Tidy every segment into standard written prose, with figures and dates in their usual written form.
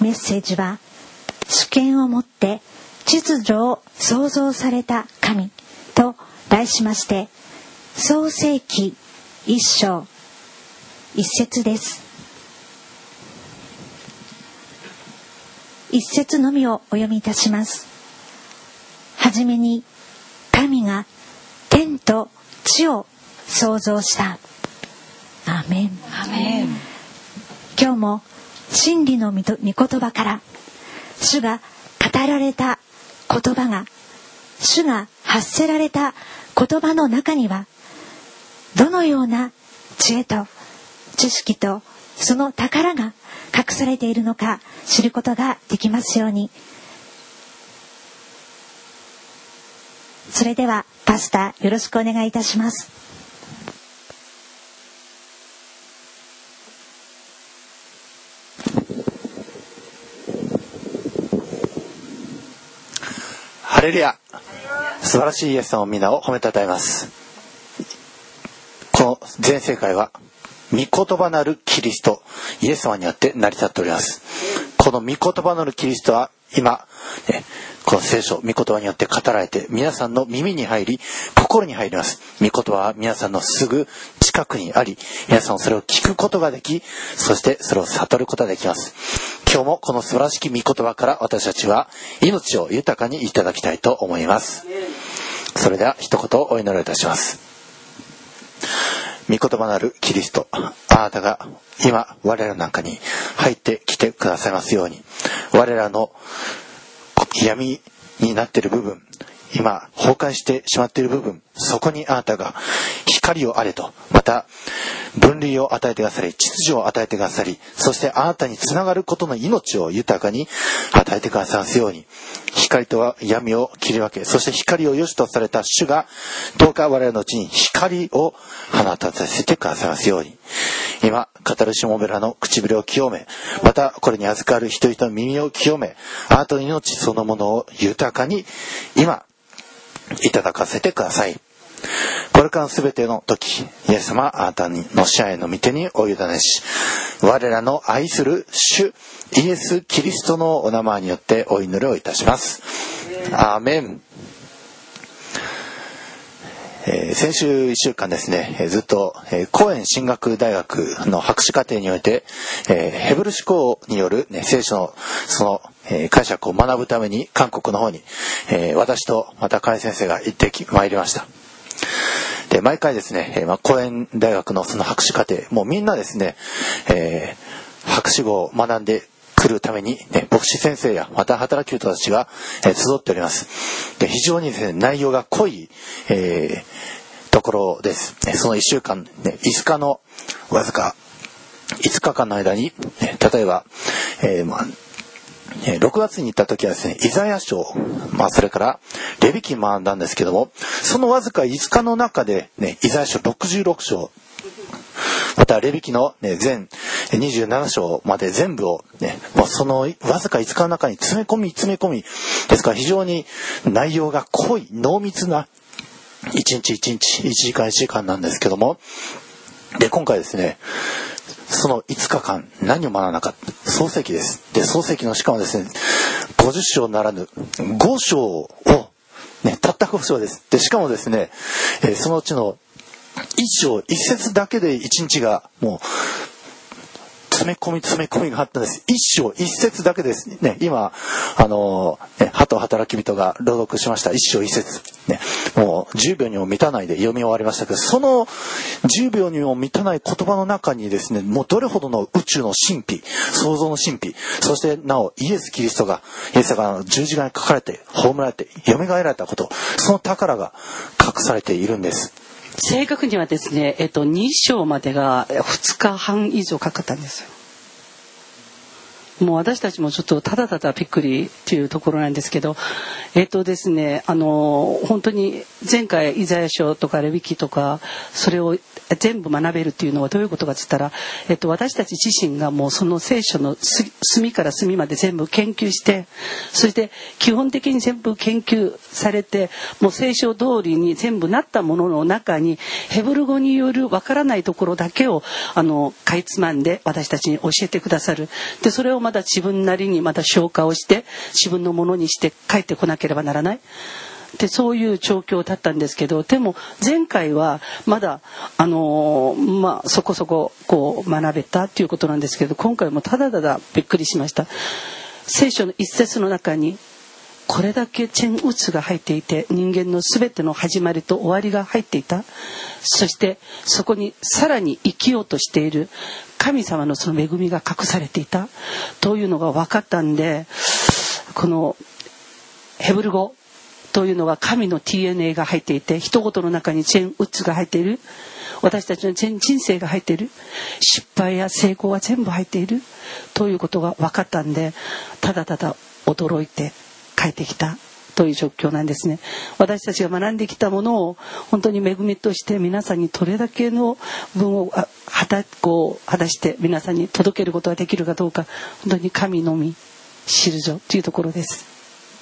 メッセージは、主権を持って秩序を創造された神と題しまして、創世記1章1節です。1節のみをお読みいたします。はじめに神が天と地を創造した。アーメン。 アーメン。 今日も真理の御言葉から主が語られた言葉が、主が発せられた言葉の中にはどのような知恵と知識とその宝が隠されているのか知ることができますように。それではパスタよろしくお願いいたします。 ハレルヤ。素晴らしいイエス様の皆を褒めたたえます。この全世界は御言葉なるキリストイエス様によって成り立っております。この御言葉なるキリストは今、この聖書御言葉によって語られて皆さんの耳に入り心に入ります。御言葉は皆さんのすぐ近くにあり、皆さんそれを聞くことができ、そしてそれを悟ることができます。今日もこの素晴らしき御言葉から私たちは命を豊かにいただきたいと思います。それでは一言お祈りいたします。御言葉なるキリスト、あなたが今我らの中に入ってきてくださいますように、我らの闇になっている部分、今崩壊してしまっている部分、そこにあなたが光をあれと、また分類を与えてくださり、秩序を与えてくださり、そしてあなたにつながることの命を豊かに与えてくださいますように、光と闇を切り分け、そして光を良しとされた主がどうか我々のうちに光を放たせてくださいますように、今語るしもべらの唇を清め、またこれに預かる人々の耳を清め、あなたの命そのものを豊かに今いただかせてください。これからのすべての時、イエス様あなたの支配の御手にお委ねし、我らの愛する主イエス・キリストのお名前によってお祈りをいたします。アーメン。先週1週間ですね、ずっとコーエン神学大学の博士課程において、ヘブル思考による、聖書のその解釈を学ぶために韓国の方に、私とまた甲斐先生が行ってまいりました。で、毎回ですね、コーエン大学のその博士課程、もうみんなですね、博士号を学んで来るために、牧師先生やまた働き人たちが、集っております。で、非常にですね、内容が濃い、ところです。その1週間、5日のわずか5日間の間に、例えば、6月に行った時はですね、イザヤ書、それからレビ記学んだんですけども、そのわずか5日の中で、イザヤ書66章、またレビ記の、全27章まで全部を、もうそのわずか5日の中に詰め込みですから、非常に内容が濃い濃密な1日1時間なんですけども、で今回ですね、その5日間何を学んだか、創世記です。で創世記のしかもですね、50章ならぬ5章を、たった5章です。でしかもですね、そのうちの1章1節だけで1日がもう詰め込みがあったんです。一章一節だけですね。今ハト働き人が朗読しました一章一節、もう10秒にも満たないで読み終わりましたけど、その10秒にも満たない言葉の中にですね、もうどれほどの宇宙の神秘、創造の神秘、そしてなおイエス・キリストが十字架にかかれて葬られて蘇られたこと、その宝が隠されているんです。 正確にはですね、2章までが2日半以上かかったんですよ。もう私たちもちょっとただただびっくりっていうところなんですけど、 ですね、本当に前回イザヤ書とかレビ記とかそれを全部学べるっていうのはどういうことかって言ったら、私たち自身がもうその聖書の隅から隅まで全部研究して、そして基本的に全部研究されて、もう聖書通りに全部なったものの中にヘブル語によるわからないところだけをかいつまんで私たちに教えてくださる。でそれをまた自分なりにまた消化をして自分のものにして帰ってこなければならない。でそういう状況だったんですけど、でも前回はまだそこそここう学べたっていうことなんですけど、今回もただただびっくりしました。聖書の一節の中にこれだけチェンウツが入っていて、人間のすべての始まりと終わりが入っていた。そしてそこにさらに生きようとしている神様のその恵みが隠されていたというのが分かったんで、このヘブル語というのは神の DNA が入っていて、一言の中にチェンウツが入っている。私たちの人生が入っている。失敗や成功は全部入っているということが分かったんで、ただただ驚いて帰ってきたという状況なんですね。私たちが学んできたものを本当に恵みとして皆さんにどれだけの分を果たして皆さんに届けることができるかどうか、本当に神のみ知るぞというところです。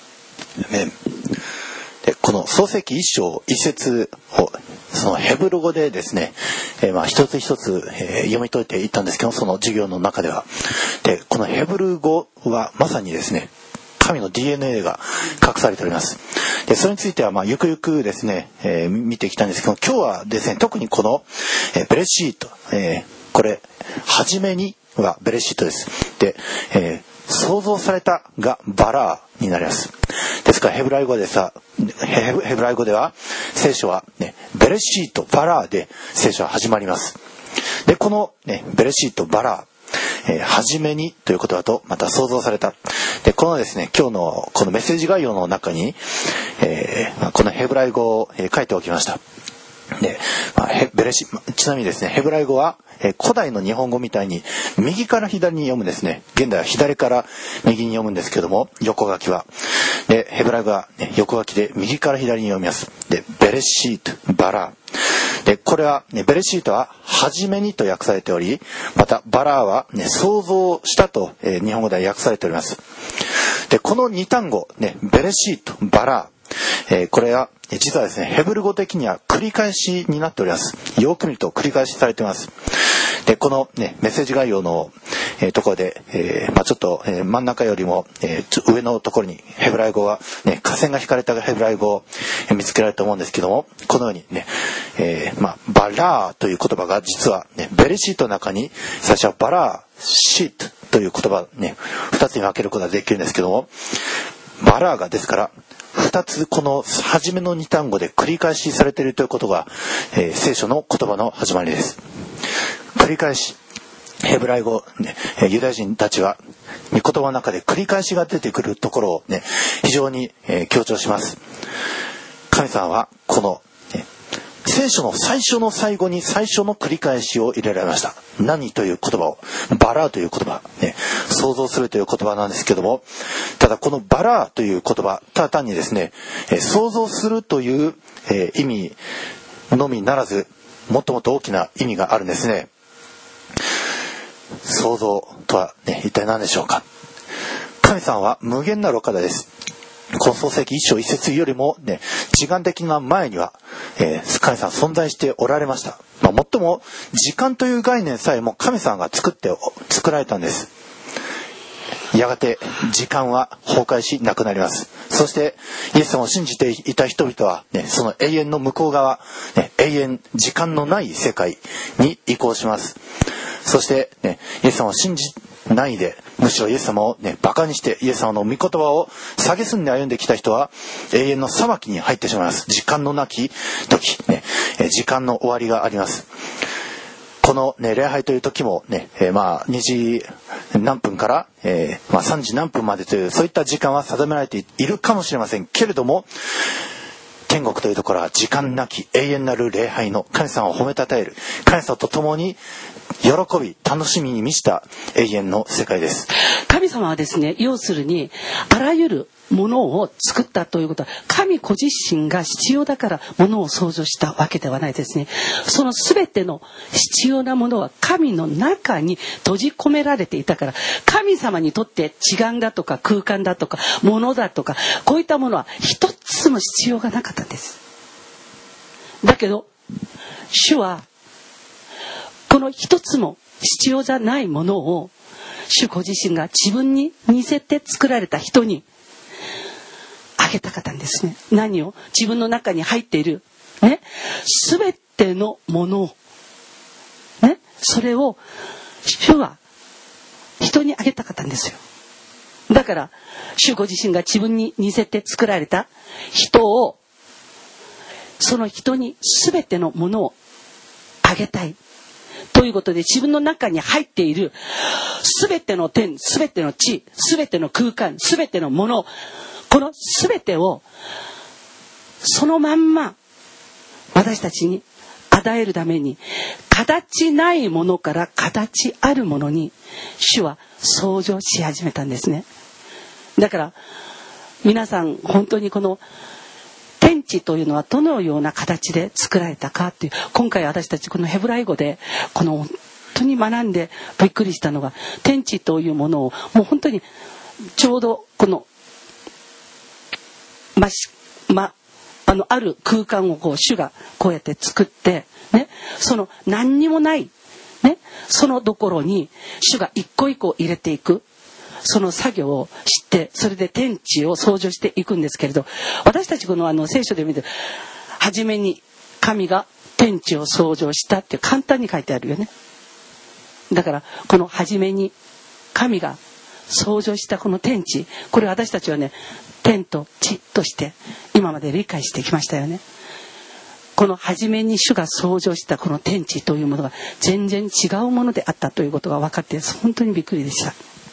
でこの創世記1章1節をそのヘブル語でですね、一つ一つ、読み解いていったんですけど、その授業の中ではでこのヘブル語はまさにですね神の DNA が隠されております。でそれについてはゆくゆくですね、見てきたんですけど、今日はですね特にこの、ベレシート、これ初めにはベレシートです。で、創造されたがバラーになります。ですからヘブライ語では聖書は、ね、ベレシートバラーで聖書は始まります。でこの、ね、ベレシートバラー、初めにという言葉とまた創造された。でこのですね今日のこのメッセージ概要の中に、このヘブライ語を、書いておきました。でちなみにですねヘブライ語は古代の日本語みたいに右から左に読むんですね。現代は左から右に読むんですけども、横書きはでヘブライ語は、ね、横書きで右から左に読みます。でベレシートバラーでこれは、ね、ベレシートは初めにと訳されており、またバラーは、ね、創造したと、日本語では訳されております。でこの2単語、ね、ベレシートバラー、これは実はですねヘブル語的には繰り返しになっております。よく見ると繰り返しされています。でこの、ね、メッセージ概要の、ところで、ちょっと、真ん中よりも、上のところにヘブライ語は、ね、下線が引かれたヘブライ語を見つけられると思うんですけども、このようにね、バラーという言葉が実は、ね、ベレシートの中に最初はバラーシートという言葉ね2つに分けることができるんですけども、バラーがですから2つこの初めの2単語で繰り返しされているということが、聖書の言葉の始まりです。繰り返しヘブライ語、ね、ユダヤ人たちは御言葉の中で繰り返しが出てくるところを、ね、非常に、強調します。神様はこの、聖書の最初の最後に最初の繰り返しを入れられました。何という言葉をバラーという言葉、ね、想像するという言葉なんですけども、ただこのバラーという言葉ただ単にですね、想像するという、意味のみならずもっともっと大きな意味があるんですね。創造とは、ね、一体何でしょうか。神様は無限なるお方です。この創世記1章1節よりも、ね、時間的な前には、神様存在しておられました。もっとも時間という概念さえも神様が作られたんです。やがて時間は崩壊しなくなります。そしてイエス様を信じていた人々は、ね、その永遠の向こう側、ね、永遠時間のない世界に移行します。そして、ね、イエス様を信じないで、むしろイエス様を、ね、バカにしてイエス様の御言葉を蔑んで歩んできた人は永遠の裁きに入ってしまいます。時間のなき時、ね、時間の終わりがあります。この、ね、礼拝という時も、ね、2時何分から、3時何分までというそういった時間は定められているかもしれませんけれども、天国というところは時間なき永遠なる礼拝の神様を褒めたたえる、神様と共に喜び楽しみに満ちた永遠の世界です。 神様はですね、要するにあらゆるものを作ったということは、神ご自身が必要だからものを創造したわけではないですね。その全ての必要なものは神の中に閉じ込められていたから、神様にとって時間だとか空間だとか物だとか、こういったものは一つも必要がなかったんです。だけど主はこの一つも必要じゃないものを、主ご自身が自分に似せて作られた人にあげたかったんですね。何を？自分の中に入っているね、全てのものをね、それを主は人にあげたかったんですよ。だから主ご自身が自分に似せて作られた人を、その人に全てのものをあげたいということで、自分の中に入っている全ての天、全ての地、全ての空間、全てのもの、この全てをそのまんま私たちに与えるために、形ないものから形あるものに主は創造し始めたんですね。だから皆さん本当にこの天地というのはどのような形で作られたかっていう、今回私たちこのヘブライ語でこの本当に学んでびっくりしたのが、天地というものをもう本当にちょうどこのある空間をこう主がこうやって作ってね、その何にもないね、そのところに主が一個一個入れていく、その作業をして、それで天地を創造していくんですけれど、私たちこの聖書で見て、初めに神が天地を創造したって簡単に書いてあるよね。だからこの初めに神が創造したこの天地、これ私たちはね、天と地として今まで理解してきましたよね。この初めに主が創造したこの天地というものが全然違うものであったということが分かって、本当にびっくりでした。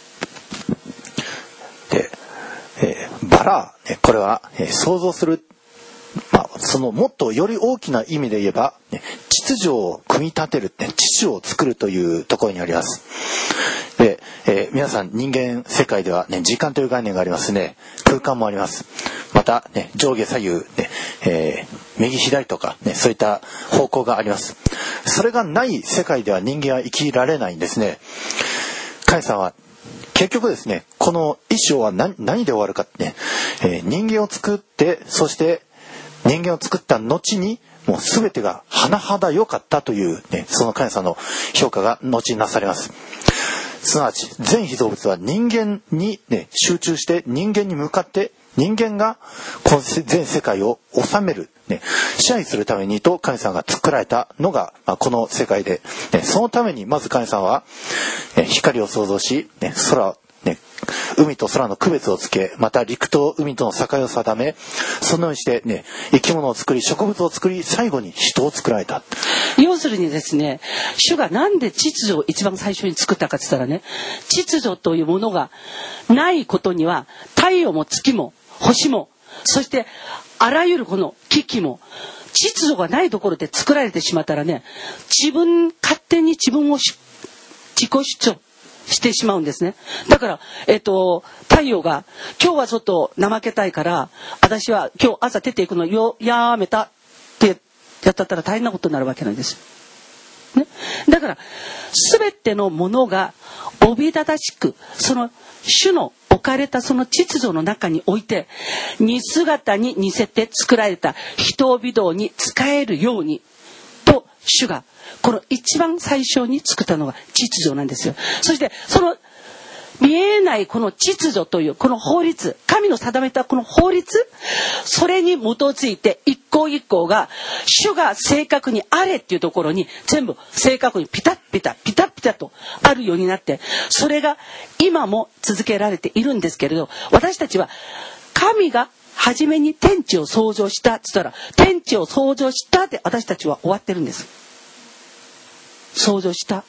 で、バラ、これは、創造する、そのもっとより大きな意味で言えば、秩序を組み立てる、秩序を作るというところにあります。で、皆さん人間世界では、時間という概念がありますね。空間もあります。また、上下左右、右左とか、そういった方向があります。それがない世界では人間は生きられないんですね。神様は結局ですね、この一生は何で終わるかって、人間を作って、そして人間を作った後にもう全てが甚だ良かったという、その神様の評価が後になされます。すなわち全被造物は人間に、集中して、人間に向かって人間がこの全世界を治める、支配するためにと神様が作られたのが、この世界で、そのためにまず神様は、光を創造し、海と空の区別をつけ、また陸と海との境を定め、そのようにして、生き物を作り、植物を作り、最後に人を作られた。 要するにですね、主がなんで秩序を一番最初に作ったかって言ったらね、秩序というものがないことには、太陽も月も星も、そしてあらゆるこの機器も秩序がないところで作られてしまったらね、勝手に自分を自己主張してしまうんですね。だから、太陽が今日はちょっと怠けたいから私は今日朝出ていくのやめたってやったら大変なことになるわけなんです、ね、だから全てのものがおびただしく、その主の置かれたその秩序の中において、似姿に似せて作られた人々に仕えるようにと主がこの一番最初に作ったのが秩序なんですよ。そしてその見えないこの秩序というこの法律、神の定めたこの法律、それに基づいて一個一個が主が正確にあれっていうところに全部正確にピタッピタピタッピタとあるようになって、それが今も続けられているんですけれど、私たちは神が初めに天地を創造したって言ったら、天地を創造したって私たちは終わってるんです。創造した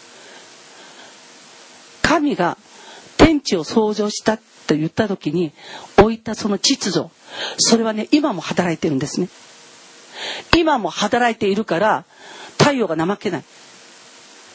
神が天地を創造したと言った時に置いたその秩序、それはね、今も働いてるんですね。今も働いているから太陽が怠けない。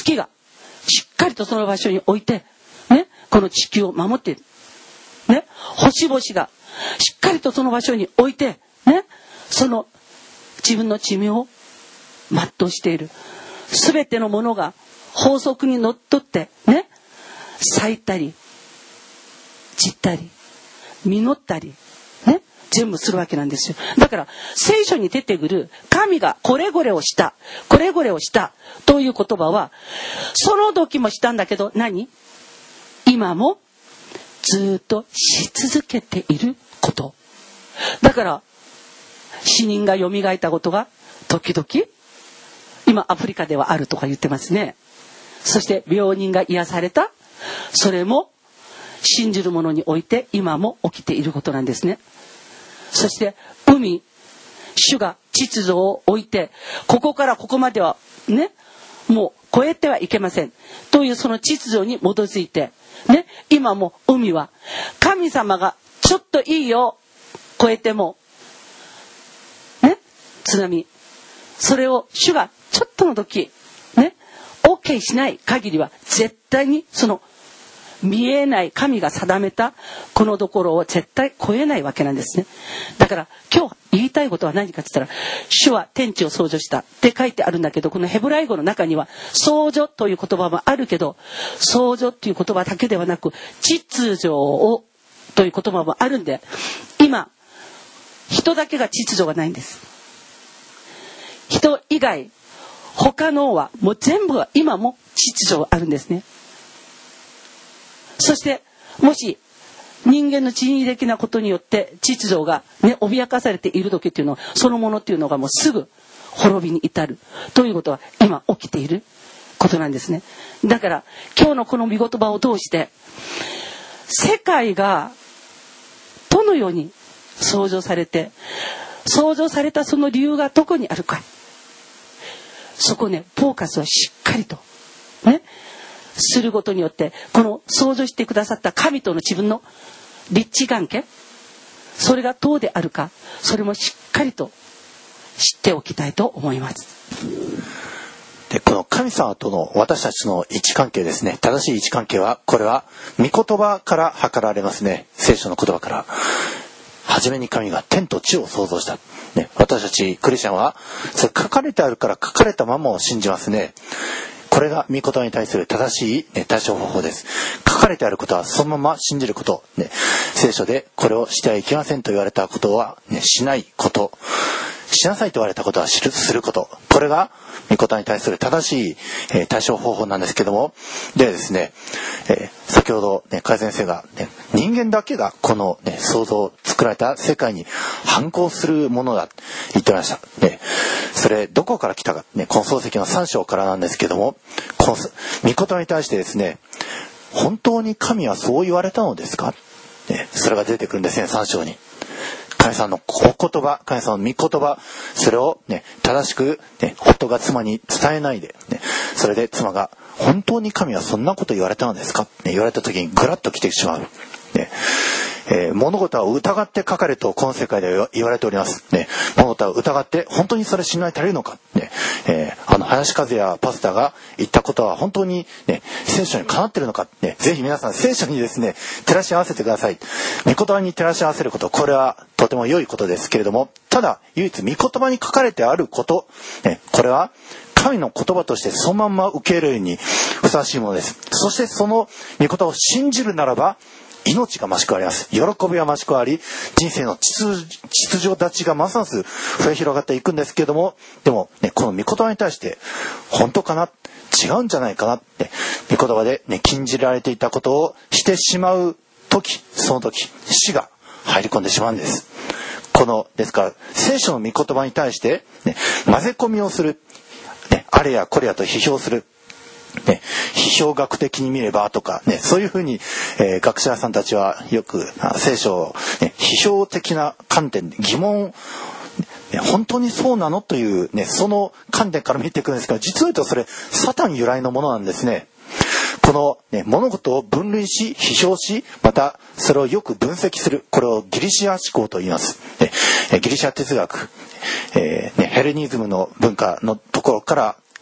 月がしっかりとその場所に置いて、ね、この地球を守っている。ね、星々がしっかりとその場所に置いて、ね、その自分の使命を全うしている。すべてのものが法則にのっとってね、咲いたり散ったり実ったりね、全部するわけなんですよ。だから聖書に出てくる神がこれこれをしたこれこれをしたという言葉は、その時もしたんだけど、今もずっとし続けていること。だから死人が蘇ったことが時々今アフリカではあるとか言ってますね。そして病人が癒された、それも信じる者において今も起きていることなんですね。そして海、主が秩序を置いて、ここからここまではね、もう越えてはいけませんというその秩序に基づいてね、今も海は神様がちょっといいよ越えてもね、津波、それを主がちょっとの時ね OK しない限りは絶対にその見えない神が定めたこのところを絶対超えないわけなんですね。だから今日言いたいことは何かって言ったら、主は天地を創造したって書いてあるんだけど、このヘブライ語の中には創造という言葉もあるけど、創造という言葉だけではなく秩序をという言葉もあるんで、今人だけが秩序がないんです。人以外他のはもう全部は今も秩序があるんですね。そしてもし人間の人為的なことによって秩序がね脅かされている時っていうのは、そのものっていうのがもうすぐ滅びに至るということは今起きていることなんですね。だから今日のこの御言葉を通して、世界がどのように創造されて、創造されたその理由がどこにあるか、そこねフォーカスはしっかりとねすることによって、この創造してくださった神との自分の立地関係、それがどうであるか、それもしっかりと知っておきたいと思います。 で、この神様との私たちの位置関係ですね、正しい位置関係は、これは御言葉から測られますね。聖書の言葉から、初めに神が天と地を創造した、ね、私たちクリスチャンはそれ書かれてあるから書かれたままを信じますね。これが御言葉に対する正しい、対処方法です。書かれてあることはそのまま信じること、ね、聖書でこれをしてはいけませんと言われたことは、ね、しないこと、しなさいと言われたことはすること、これが御言葉に対する正しい、対処方法なんですけども、でですね、先ほど、ね、海先生が、ね、人間だけがこの、ね、創造作られた世界に反抗するものだと言ってました、ね、それどこから来たか、ね、この創世記の3章からなんですけども、この御言葉に対してですね、本当に神はそう言われたのですか、ね、それが出てくるんですね、3章に。神様のお言葉、神様の御言葉、それを、ね、正しく、ね、夫が妻に伝えないで、ね、それで妻が本当に神はそんなこと言われたのですか、ね、言われた時にグラッと来てしまう、ね、物事は疑って書かれとこの世界では言われております、ね、物事は疑って本当にそれ信頼足りるのか、ね、林和也パスタが言ったことは本当に、ね、聖書にかなっているのか、ね、ぜひ皆さん聖書にですね照らし合わせてください。御言葉に照らし合わせること、これはとても良いことですけれども、ただ唯一御言葉に書かれてあること、ね、これは神の言葉としてそのまんま受け入れるにふさわしいものです。そしてその御言葉を信じるならば命が増し加わります。喜びは増し加わり、人生の秩序立ちがますます増え広がっていくんですけれども、でも、ね、この御言葉に対して本当かな、違うんじゃないかなって、御言葉で、ね、禁じられていたことをしてしまう時、その時死が入り込んでしまうんです。ですから聖書の御言葉に対して、ね、混ぜ込みをする、ね、あれやこれやと批評する、ね、批評学的に見ればとか、ね、そういうふうに、学者さんたちはよく聖書を、ね、批評的な観点で疑問、ね、本当にそうなのという、ね、その観点から見ていくんですが、実を言うとそれサタン由来のものなんですね。この、ね、物事を分類し批評し、またそれをよく分析する、これをギリシア思考と言います、ね、ギリシア哲学、ヘレニズムの文化のところから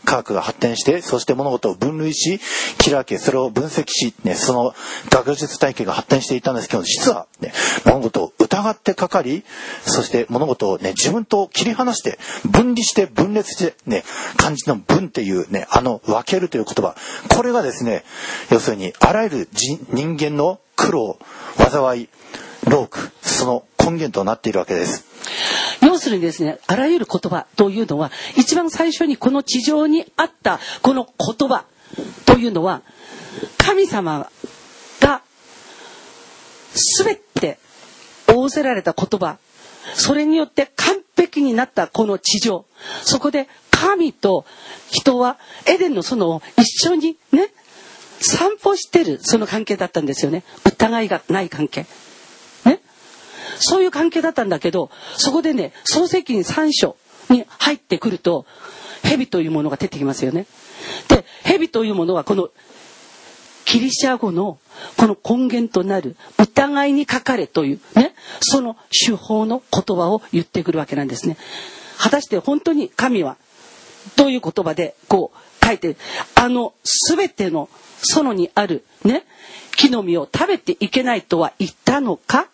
科学が発展して、そして物事を分類し切り分け、それを分析し、その学術体系が発展していたんですけど、実は、物事を疑ってかかり、そして物事を、自分と切り離して分離して分裂して、漢字の分っていう、分けるという言葉、これがですね、要するにあらゆる人間の苦労、災い、労苦、その根源となっているわけです。 要するにですね、あらゆる言葉というのは、一番最初にこの地上にあったこの言葉というのは、神様が全て仰せられた言葉、それによって完璧になったこの地上、そこで神と人はエデンの園を一緒にね、散歩してる、その関係だったんですよね。疑いがない関係ね、そういう関係だったんだけど、そこでね、創世記に3章に入ってくると、蛇というものが出てきますよね。で、蛇というものはこのギリシャ語のこの根源となる疑いにかかれというね、その手法の言葉を言ってくるわけなんですね。果たして本当に神はどういう言葉でこう書いて、全ての園にあるね、木の実を食べていけないとは言ったのか、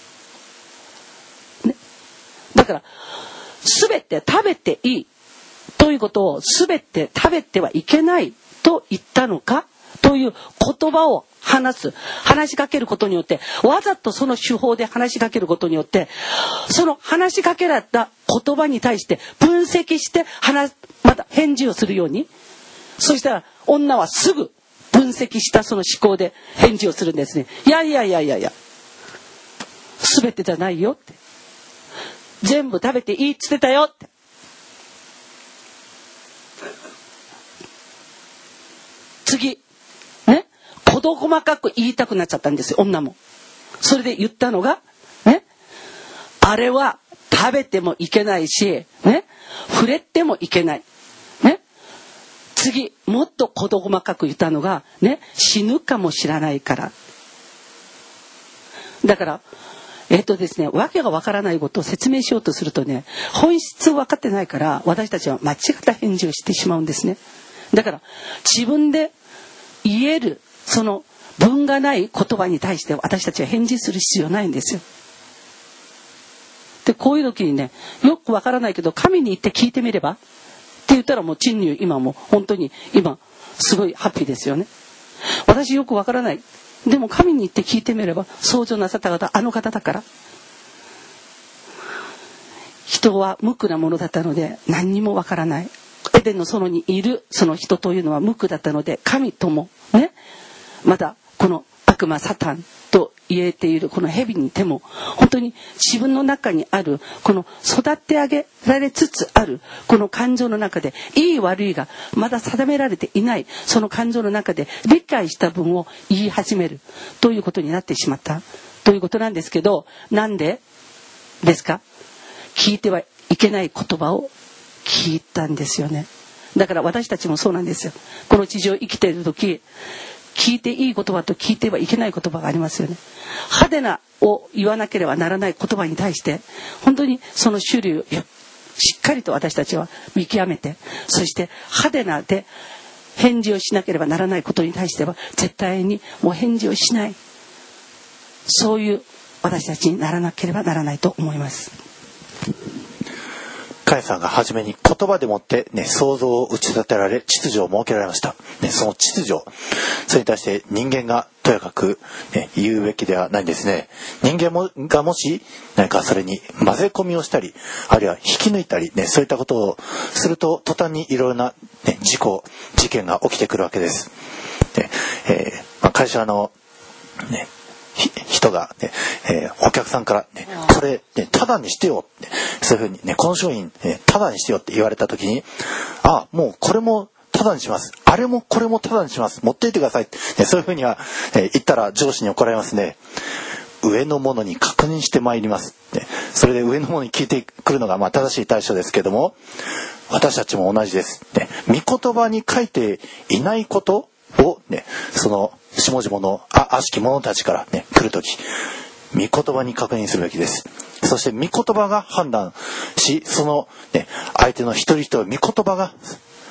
ね、だから全て食べていいということを全て食べてはいけないと言ったのかという言葉を話しかけることによって、わざとその手法で話しかけることによって、その話しかけられた言葉に対して分析してまた返事をするように、そしたら女はすぐ分析したその思考で返事をするんですね。いや全てじゃないよって、全部食べていいって言ってたよって。次ね、事細かく言いたくなっちゃったんですよ、女も。それで言ったのがね、あれは食べてもいけないしね、触れてもいけないね。次もっと事細かく言ったのがね、死ぬかもしれないから。だからですね、わけがわからないことを説明しようとするとね、本質を分かってないから、私たちは間違った返事をしてしまうんですね。だから自分で言えるその分がない言葉に対して私たちは返事する必要ないんですよ。で、こういう時にね、よくわからないけど神に言って聞いてみればって言ったら、もう陳入今も本当に今すごいハッピーですよね。私よくわからない、でも神に言って聞いてみれば、創造なさった方あの方だから。人は無垢なものだったので何にもわからない。エデンの園にいるその人というのは無垢だったので、神ともね、まだこの悪魔サタンと言えているこの蛇にいても、本当に自分の中にあるこの育て上げられつつあるこの感情の中で、いい悪いがまだ定められていないその感情の中で理解した分を言い始めるということになってしまったということなんですけど、なんでですか？聞いてはいけない言葉を聞いたんですよね。だから私たちもそうなんですよ。この地上生きている時、聞いていい言葉と聞いてはいけない言葉がありますよね。派手なを言わなければならない言葉に対して、本当にその種類をしっかりと私たちは見極めて、そして派手なで返事をしなければならないことに対しては絶対にもう返事をしない、そういう私たちにならなければならないと思います。 カエさんが初めに言葉でもって想像を打ち立てられ、秩序を設けられました。その秩序、それに対して人間がとやかく言うべきではないんですね。人間がもし何かそれに混ぜ込みをしたり、あるいは引き抜いたりそういったことをすると、途端にいろいろな事件が起きてくるわけです。会社の人が、お客さんから、これ、タダにしてよって、そういうふうに、この商品、タダにしてよって言われた時に、もうこれもタダにします、あれもこれもタダにします、持っていってくださいって、そういうふうには、言ったら上司に怒られますね。上のものに確認してまいりますって。それで上のものに聞いてくるのが正しい対処ですけども、私たちも同じです。御言葉に書いていないことをその下々の悪しき者たちから来るとき、御言葉に確認するべきです。そして御言葉が判断し、その相手の一人一人御言葉が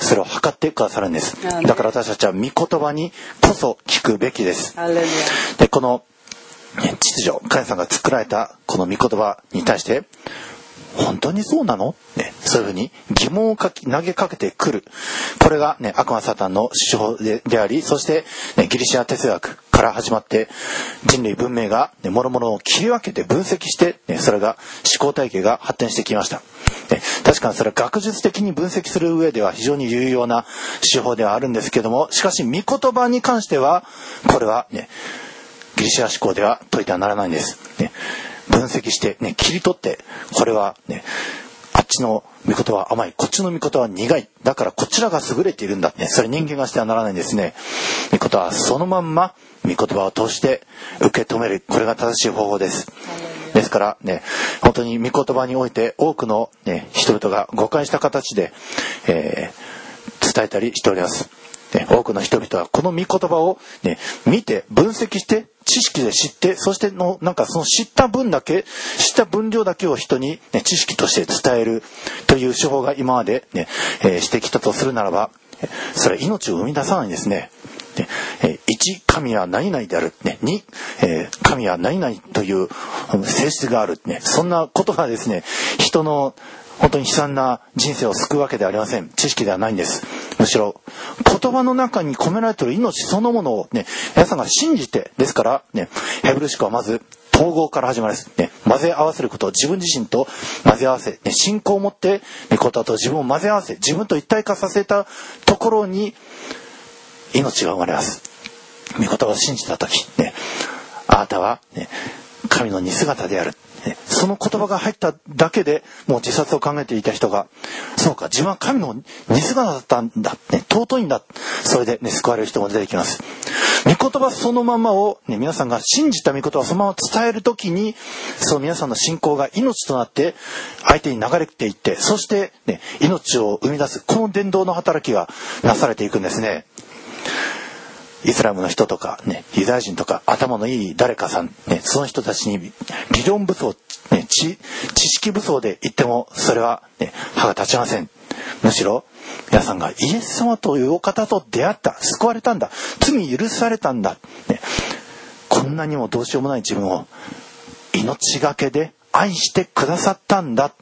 それを測ってくださるんです。だから私たちは御言葉にこそ聞くべきです。でこの秩序、神様が作られたこの御言葉に対して本当にそうなの、そういうふうに疑問を投げかけてくる。これが、悪魔サタンの手法 であり、そして、ギリシア哲学から始まって人類文明が、諸々を切り分けて分析して、それが思考体系が発展してきました。確かにそれは学術的に分析する上では非常に有用な手法ではあるんですけども、しかし御言葉に関してはこれは、ギリシア思考では解いてはならないんです。分析して、切り取って、これは、あっちの御言葉は甘い、こっちの御言葉は苦い、だからこちらが優れているんだ、それ人間がしてはならないんですね。御言葉はそのまんま御言葉を通して受け止める、これが正しい方法です。ですから本当に御言葉において多くの、人々が誤解した形で、伝えたりしております。多くの人々はこの御言葉を、見て分析して知識で知って、そしてその知った分量だけを人に、知識として伝えるという手法が今まで、してきたとするならば、それは命を生み出さないんですね。1、神は何々である、2、神は何々という性質がある、そんなことがですね、人の本当に悲惨な人生を救うわけではありません。知識ではないんです。むしろ言葉の中に込められている命そのものを皆さんが信じて、ですからヘブル思考はまず統合から始まります。混ぜ合わせることを自分自身と混ぜ合わせ、信仰を持って御言葉と自分を混ぜ合わせ、自分と一体化させたところに命が生まれます。御言葉を信じたとき、あなたは、神の似姿である。その言葉が入っただけでもう自殺を考えていた人が、そうか、自分は神の似姿だったんだ、尊いんだ、それで、救われる人も出てきます。御言葉そのままを、皆さんが信じた御言葉をそのまま伝えるときに、そう皆さんの信仰が命となって相手に流れていって、そして、命を生み出す、この伝道の働きがなされていくんですね。イスラムの人とか、ユダヤ人とか頭のいい誰かさん、その人たちに理論武装、知識武装で言ってもそれは、歯が立ちません。むしろ皆さんがイエス様というお方と出会った、救われたんだ、罪許されたんだ、こんなにもどうしようもない自分を命がけで愛してくださったんだって、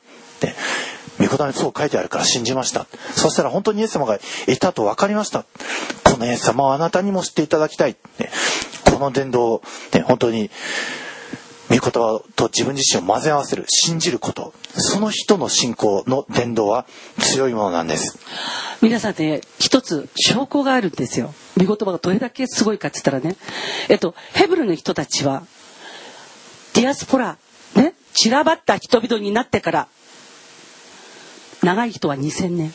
御言葉にそう書いてあるから信じました。そしたら本当にイエス様がいたと分かりました。このイエス様をあなたにも知っていただきたい。この伝道を、本当に御言葉と自分自身を混ぜ合わせる、信じること、その人の信仰の伝道は強いものなんです。 皆さん一つ証拠があるんですよ。御言葉がどれだけすごいかって言ったらヘブルの人たちはディアスポラ、散らばった人々になってから長い人は2000年、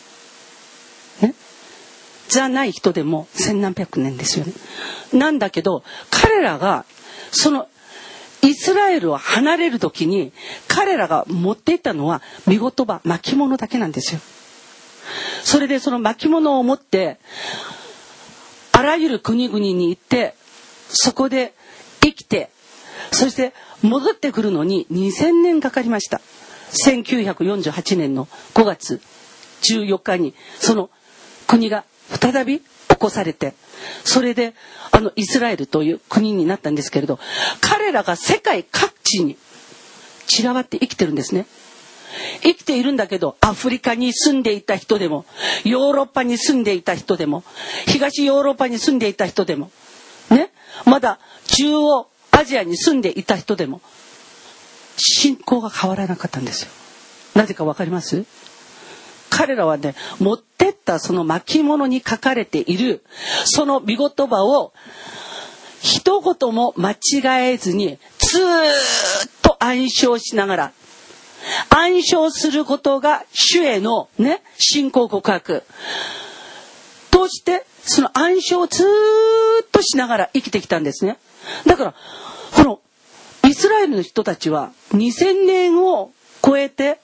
じゃない人でも千何百年ですよね。なんだけど彼らがそのイスラエルを離れる時に彼らが持っていったのは御言葉、巻物だけなんですよ。それでその巻物を持ってあらゆる国々に行って、そこで生きて、そして戻ってくるのに2000年かかりました。1948年の5月14日にその国が再び起こされて、それでイスラエルという国になったんですけれど、彼らが世界各地に散らばって生きてるんですね。生きているんだけど、アフリカに住んでいた人でも、ヨーロッパに住んでいた人でも、東ヨーロッパに住んでいた人でもまだ中央アジアに住んでいた人でも信仰が変わらなかったんですよ。なぜかわかります？彼らは持ってったその巻物に書かれているその御言葉を一言も間違えずにずっと暗唱しながら、暗唱することが主への信仰告白として、その暗唱をずっとしながら生きてきたんですね。だからこのイスラエルの人たちは2000年を超えて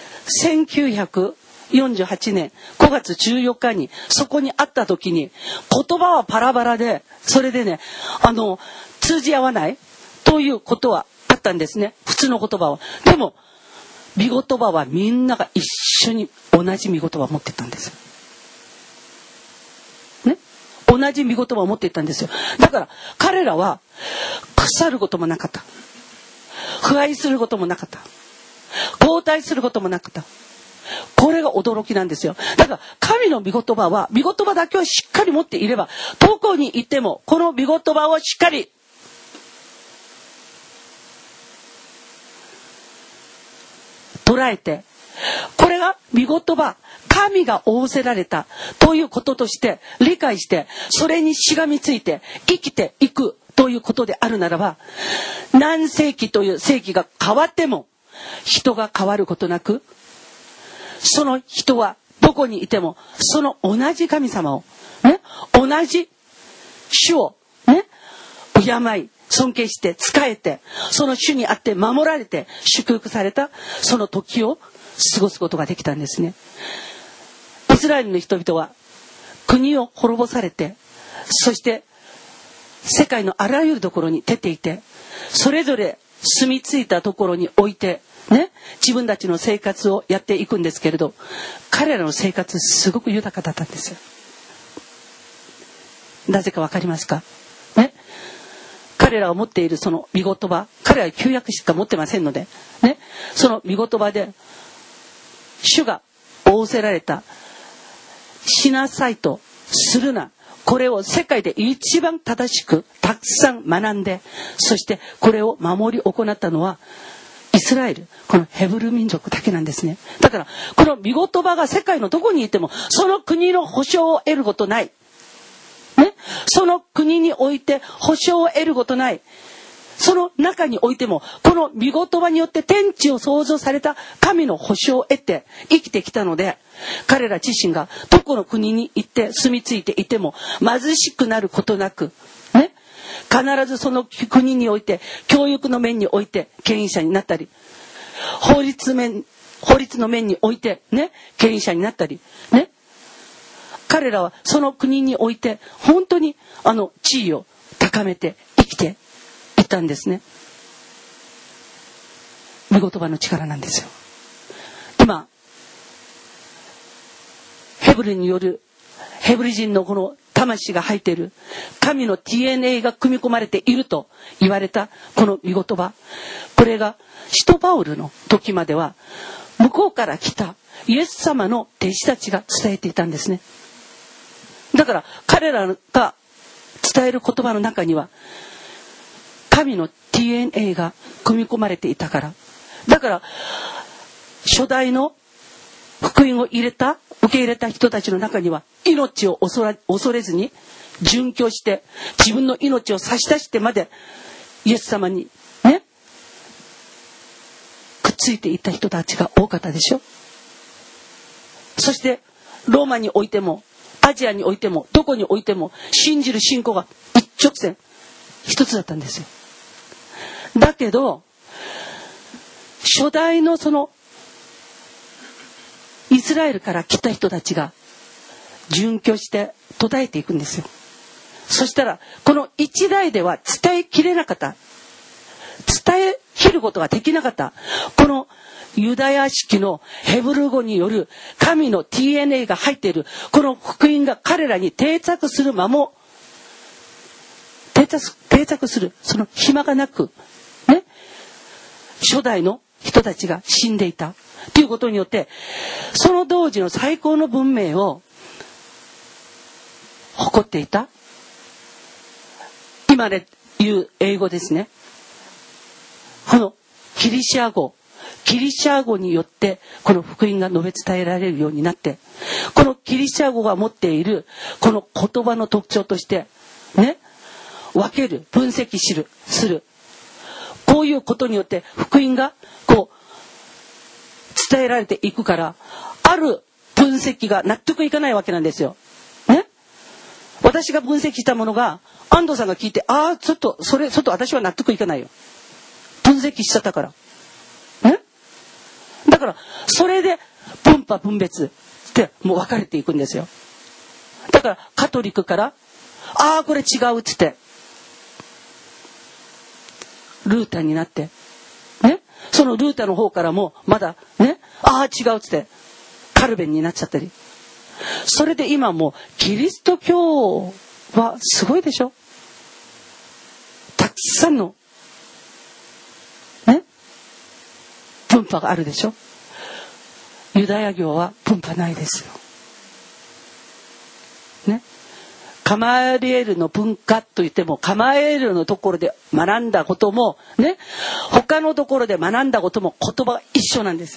1948年5月14日にそこに会った時に、言葉はバラバラで、それで通じ合わないということはあったんですね、普通の言葉は。でも御言葉はみんなが一緒に同じ御言葉を持ってたんです。 同じ御言葉を持っていったんですよ。だから彼らは腐ることもなかった。腐敗することもなかった。後退することもなかった。これが驚きなんですよ。だから神の御言葉は、御言葉だけをしっかり持っていれば、どこに行ってもこの御言葉をしっかり捉えて、これが御言葉、神が仰せられたということとして理解して、それにしがみついて生きていくということであるならば、何世紀という世紀が変わっても人が変わることなく、その人はどこにいてもその同じ神様をね、同じ主をね、敬い尊敬して仕えて、その主にあって守られて祝福されたその時を過ごすことができたんですね。イスラエルの人々は国を滅ぼされて、そして世界のあらゆるところに出ていて、それぞれ住み着いたところに置いてね、自分たちの生活をやっていくんですけれど、彼らの生活すごく豊かだったんですよ。なぜかわかりますかね。彼らが持っているその御言葉、彼らは旧約しか持ってませんのでね、その御言葉で主が仰せられたしなさいとするな、これを世界で一番正しくたくさん学んで、そしてこれを守り行ったのはイスラエル、このヘブル民族だけなんですね。だからこの御言葉が世界のどこにいてもその国の保証を得ることないね、その国において保証を得ることない、その中においてもこの御言葉によって天地を創造された神の保証を得て生きてきたので、彼ら自身がどこの国に行って住み着いていても貧しくなることなくね、必ずその国において教育の面において権威者になったり、法律の面においてね、権威者になったりね、彼らはその国において本当に地位を高めて生きていったんですね。御言葉の力なんですよ。今ヘブルによるヘブル人のこの魂が入っている神の DNA が組み込まれていると言われたこの御言葉、これが使徒パウルの時までは向こうから来たイエス様の弟子たちが伝えていたんですね。だから彼らが伝える言葉の中には神の DNA が組み込まれていたから、だから初代の福音を受け入れた人たちの中には命を恐れずに殉教して自分の命を差し出してまでイエス様にねくっついていった人たちが多かったでしょ。そしてローマにおいてもアジアにおいてもどこにおいても信じる信仰が一直線一つだったんですよ。だけど初代のそのイスラエルから来た人たちが殉教して途絶えていくんですよ。そしたらこの一代では伝えきれなかった、伝えきることができなかったこのユダヤ式のヘブル語による神の DNA が入っているこの福音が彼らに定着する間も定着するその暇がなくね、初代の人たちが死んでいたということによって、その当時の最高の文明を誇っていた、今で言う英語ですね、このギリシャ語によってこの福音が述べ伝えられるようになって、このギリシャ語が持っているこの言葉の特徴としてね、分ける、分析する、こういうことによって福音がこう伝えられていくから、ある分析が納得いかないわけなんですよ。ね、私が分析したものが安藤さんが聞いて、ちょっと私は納得いかないよ。分析しちゃったから。ね、だからそれで分派分別ってもう分かれていくんですよ。だからカトリックからこれ違うっつってルーターになってね、そのルーターの方からもまだね違うっつってカルベンになっちゃったり、それで今もうキリスト教はすごいでしょ。たくさんのね分派があるでしょ。ユダヤ教は分派ないですよね。カマリエルの文化といっても、カマリエルのところで学んだこともね、他のところで学んだことも言葉が一緒なんです。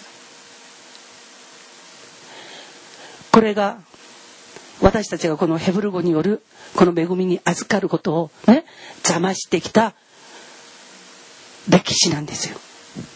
これが私たちがこのヘブル語によるこの恵みに預かることをね、邪魔してきた歴史なんですよ。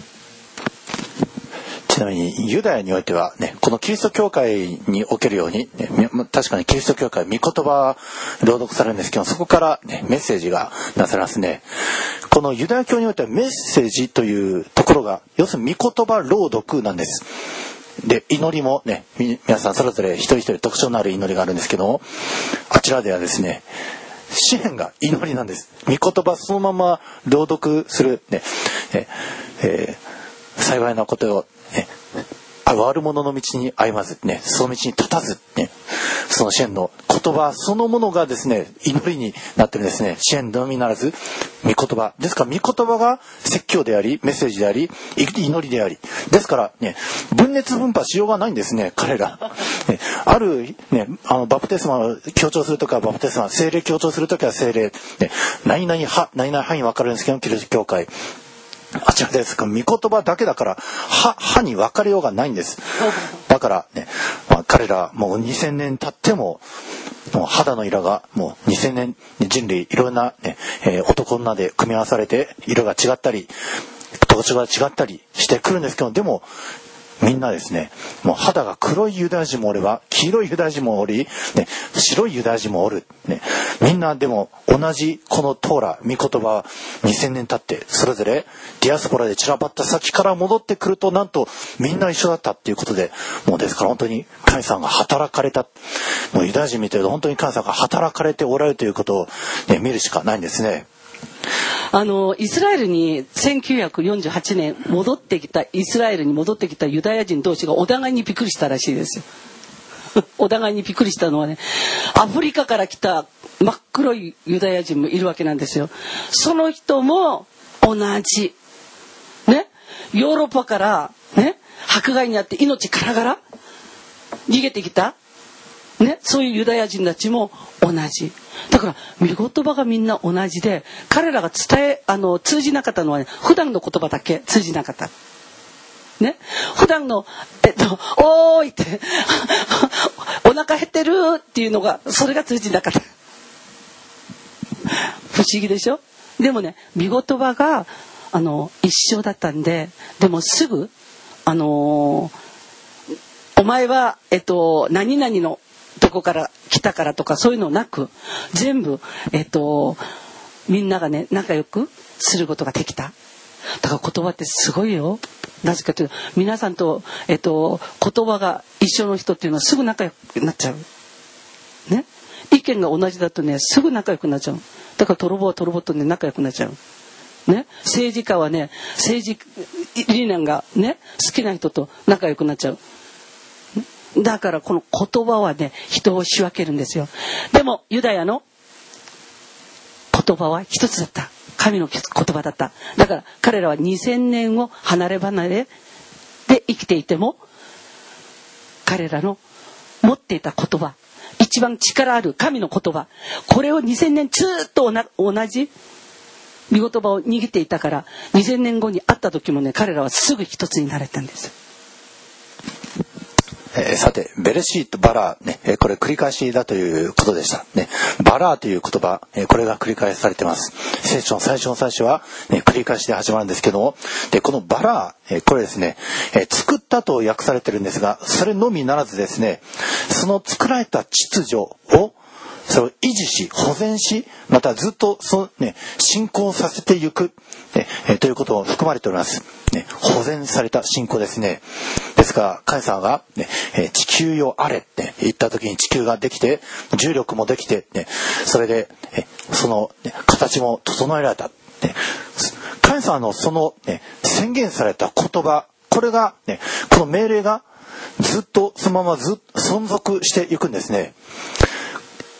ちなみにユダヤにおいてはね、このキリスト教会におけるように、ね、確かにキリスト教会は御言葉朗読されるんですけど、そこから、ね、メッセージがなされますね。このユダヤ教においてはメッセージというところが要するに御言葉朗読なんです。で、祈りもね、皆さんそれぞれ一人一人特徴のある祈りがあるんですけども、あちらではですね、詩篇が祈りなんです。御言葉そのまま朗読する、ね、幸いなことを、ね、悪者の道に歩まず、ね、その道に立たず、ね、その詩篇の言葉そのものがですね、祈りになってるんですね。詩篇のみならず御言葉ですから、御言葉が説教でありメッセージであり祈りでありですからね、分裂分派しようがないんですね、彼ら。ね、あるね、バプテスマを強調するときはバプテスマ、聖霊強調するときは聖霊、ね、何々派に分かるんですけど、キリスト教会あちらですか、御言葉だけだから歯に分かれようがないんです。だからね、彼らもう2000年経っても肌の色がもう2000年人類いろんな、ね男女で組み合わされて色が違ったり特徴が違ったりしてくるんですけど、でもみんなですね、もう肌が黒いユダヤ人もおれば黄色いユダヤ人もおり、ね、白いユダヤ人もおる、ね、みんなでも同じこのトーラ御言葉は2000年経ってそれぞれディアスポラで散らばった先から戻ってくると、なんとみんな一緒だったっていうことで、もうですから本当に神様が働かれた、もうユダヤ人見てると本当に神様が働かれておられるということを、ね、見るしかないんですね。 イスラエルに1948年戻ってきたイスラエルに戻ってきたユダヤ人同士がお互いにびっくりしたらしいですよ。お互いにびっくりしたのはね、アフリカから来た真っ黒いユダヤ人もいるわけなんですよ。その人も同じね、ヨーロッパからね、迫害にあって命からがら逃げてきたね、そういうユダヤ人たちも同じだから、御言葉がみんな同じで、彼らが通じなかったのは、ね、普段の言葉だけ通じなかったね、普段のおーいってお腹減ってるっていうのがそれが通じなかった。不思議でしょ。でもね、御言葉が一緒だったんで、でもすぐお前は何々のどこから来たからとかそういうのなく、全部みんながね仲良くすることができた。だから言葉ってすごいよ。なぜかというと、皆さんと言葉が一緒の人っていうのはすぐ仲良くなっちゃうね。意見が同じだとねすぐ仲良くなっちゃう。だから泥棒は泥棒とね仲良くなっちゃうね。政治家はね政治理念がね好きな人と仲良くなっちゃう。だからこの言葉はね人を仕分けるんですよ。でもユダヤの言葉は一つだった。神の言葉だった。だから彼らは2000年を離れ離れで生きていても、彼らの持っていた言葉、一番力ある神の言葉、これを2000年ずっと同じ御言葉を握っていたから、2000年後に会った時もね彼らはすぐ一つになれたんです。 さて、ベレシート、バラー、ね、これ繰り返しだということでした。ね、バラーという言葉、これが繰り返されています。聖書の最初の最初は、ね、繰り返しで始まるんですけども、でこのバラー、これですね、作ったと訳されてるんですが、それのみならずですね、その作られた秩序をそれを維持し保全し、またずっと信仰させていく、ということを含まれております、ね、保全された信仰ですね。ですから神様が、ね、地球よあれって言った時に地球ができて重力もできて、ね、それでその、ね、形も整えられた、ね、神様のその、ね、宣言された言葉、これが、ね、この命令がずっとそのまま存続していくんですね。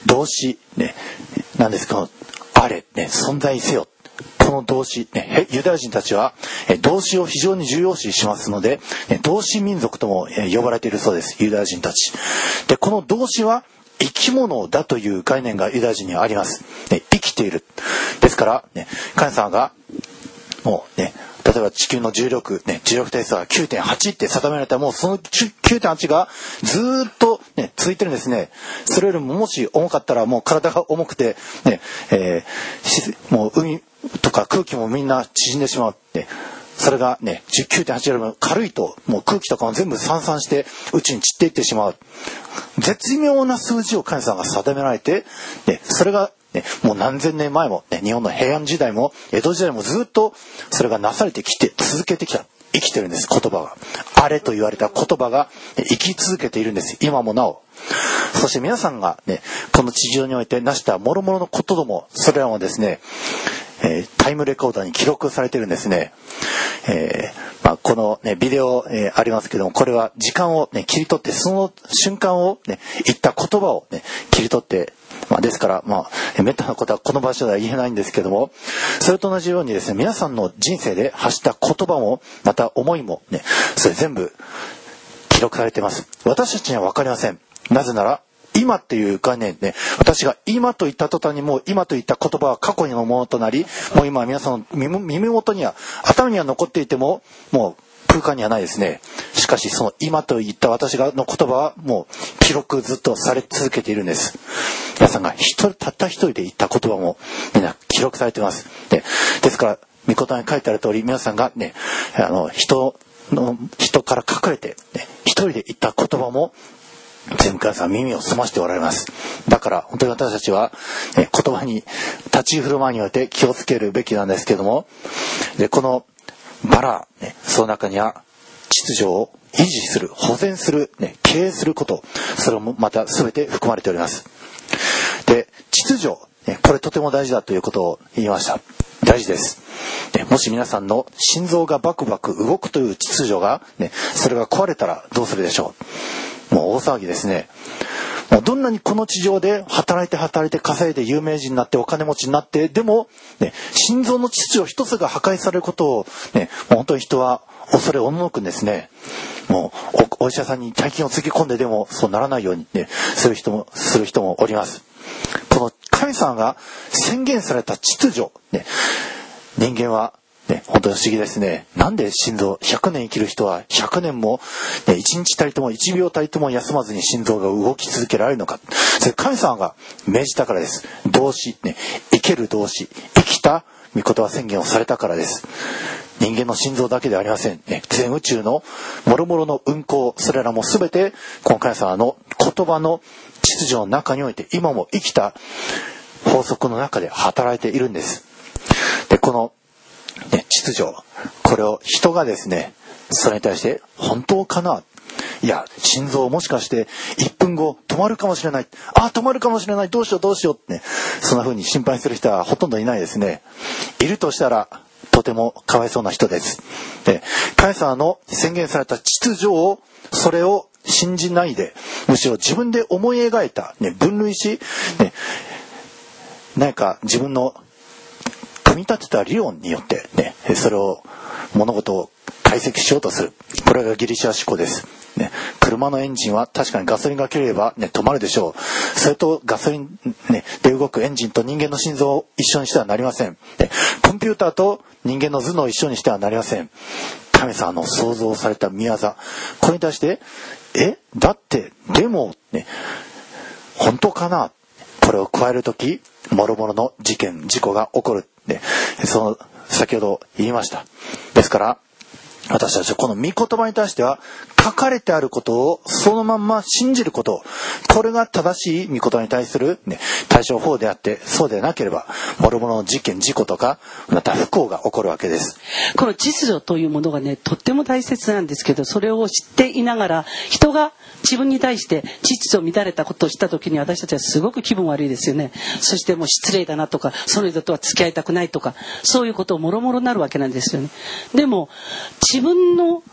動詞、ね、なんですけど、あれ、ね、存在せよ。この動詞、ね、ユダヤ人たちは動詞を非常に重要視しますので、動詞民族とも呼ばれているそうです、ユダヤ人たち。で、この動詞は生き物だという概念がユダヤ人にはあります。ね、生きている。ですから、ね、神様がもうね、例えば地球の重力、ね、重力定数は 9.8 って定められたら、もうその 9.8 がずっと、ね、続いてるんですね。それよりももし重かったら、もう体が重くて、ね、もう海とか空気もみんな縮んでしまうって。それがね、9.8 よりも軽いと、もう空気とかも全部散々して宇宙に散っていってしまう。絶妙な数字を神様が定められて、ね、それがね、もう何千年前も、ね、日本の平安時代も江戸時代もずっとそれがなされてきて続けてきた。生きてるんです、言葉が。あれと言われた言葉が生き続けているんです、今もなお。そして皆さんがね、この地上において成した諸々のことども、それらもですね、タイムレコーダーに記録されてるんですね。この、ね、ビデオ、ありますけども、これは時間を、ね、切り取って、その瞬間を、ね、言った言葉を、ね、切り取って、ですから、めったなことはこの場所では言えないんですけども、それと同じようにですね、皆さんの人生で発した言葉も、また思いも、ね、それ全部記録されています。私たちには分かりません。なぜなら、今っていう概念ね、私が今と言った途端にもう今と言った言葉は過去のものとなり、もう今皆さんの耳元には、頭には残っていても、もう空間にはないですね。しかしその今と言った私の言葉はもう記録ずっとされ続けているんです。皆さんがたった一人で言った言葉もみんな記録されています。ですから、御言葉に書いてある通り、皆さんがね、人から隠れて、ね、一人で言った言葉も全部皆さん耳を澄ましておられます。だから本当に私たちは、言葉に立ち振る舞いにおいて気をつけるべきなんですけども、でこのバラ、ね、その中には秩序を維持する、保全する、ね、経営すること、それもまた全て含まれております。で、秩序、ね、これとても大事だということを言いました。大事です。でもし皆さんの心臓がバクバク動くという秩序が、ね、それが壊れたらどうするでしょう。もう大騒ぎですね。もうどんなにこの地上で働いて稼いで有名人になってお金持ちになって、でも、ね、心臓の秩序一つが破壊されることを、ね、もう本当に人は恐れおののくんですね。もう お医者さんに大金をつぎ込んででもそうならないように、ね、する人もおります。この神様が宣言された秩序、ね、人間はね、本当に不思議ですね。なんで心臓100年生きる人は100年も、ね、1日たりとも1秒たりとも休まずに心臓が動き続けられるのか。それ神様が命じたからです。動詞、ね、生ける動詞、生きた御言葉宣言をされたからです。人間の心臓だけではありません、ね、全宇宙の諸々の運行、それらも全てこの神様の言葉の秩序の中において今も生きた法則の中で働いているんです。でこのね、秩序、これを人がですね、それに対して本当かな、いや心臓もしかして1分後止まるかもしれない、止まるかもしれない、どうしようってね、そんな風に心配する人はほとんどいないですね。いるとしたらとてもかわいそうな人です。で、神様の宣言された秩序を、それを信じないで、むしろ自分で思い描いた、ね、分類し、ね、何か自分の組み立てた理論によって、ね、それを物事を解析しようとする。これがギリシャ思考です。ね、車のエンジンは確かにガソリンが切れれば、ね、止まるでしょう。それとガソリン、ね、で動くエンジンと人間の心臓を一緒にしてはなりません。でコンピューターと人間の頭脳を一緒にしてはなりません。神様の創造された御業、これに対してだってでも、ね、本当かな、これを加えるとき諸々の事故が起こる、ね、先ほど言いました。ですから私たちはこの御言葉に対しては書かれてあることをそのまんま信じること、これが正しい御言葉に対する、ね、対処法であって、そうでなければ諸々の事故とかまた不幸が起こるわけです。 この秩序というものがね、とっても大切なんですけど、それを知っていながら人が自分に対して秩序乱れたことをした時に私たちはすごく気分悪いですよね。そしてもう失礼だなとか、その人とは付き合いたくないとか、そういうことをもろもろなるわけなんですよね。でも自分の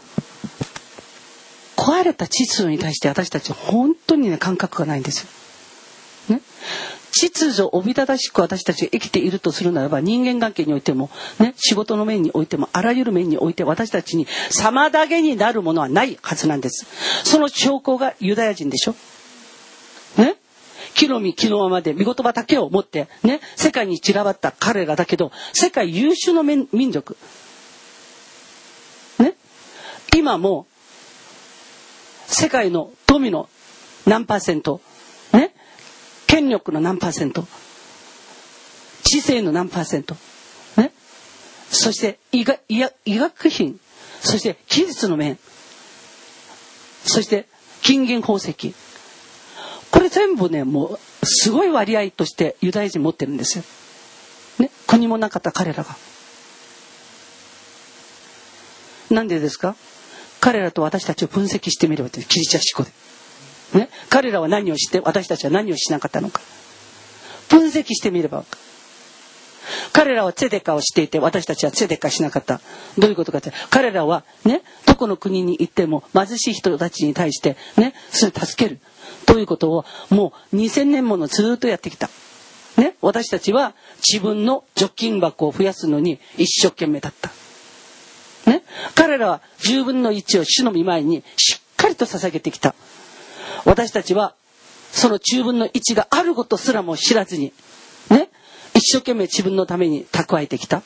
壊れた秩序に対して私たちは本当にね、感覚がないんですよ、ね、 秩序おびただしく私たちが生きているとするならば、人間関係においても、ね、仕事の面においても、あらゆる面において私たちに妨げになるものはないはずなんです。その証拠がユダヤ人でしょ。ね、木の実木のままで御言葉だけを持って、ね、世界に散らばった彼らだけど、世界優秀の民族、ね、今も世界の富の何%、ね、権力の何%、知性の何%、ね、そして医学品、そして技術の面、そして金銀宝石、これ全部ね、もうすごい割合としてユダヤ人持ってるんですよ、ね、国もなかった彼らが。なんでですか。彼らと私たちを分析してみれば、ギリシャ思考で、ね、彼らは何をして私たちは何をしなかったのか分析してみれば、彼らはツェデカをしていて私たちはツェデカしなかった。どういうことかって、彼らはね、どこの国に行っても貧しい人たちに対してね、それ助けるということをもう2000年ものずっとやってきた、ね、私たちは自分の貯金箱を増やすのに一生懸命だった、ね、彼らは10分の1を主の御前にしっかりと捧げてきた。私たちはその10分の1があることすらも知らずに、ね、一生懸命自分のために蓄えてきた。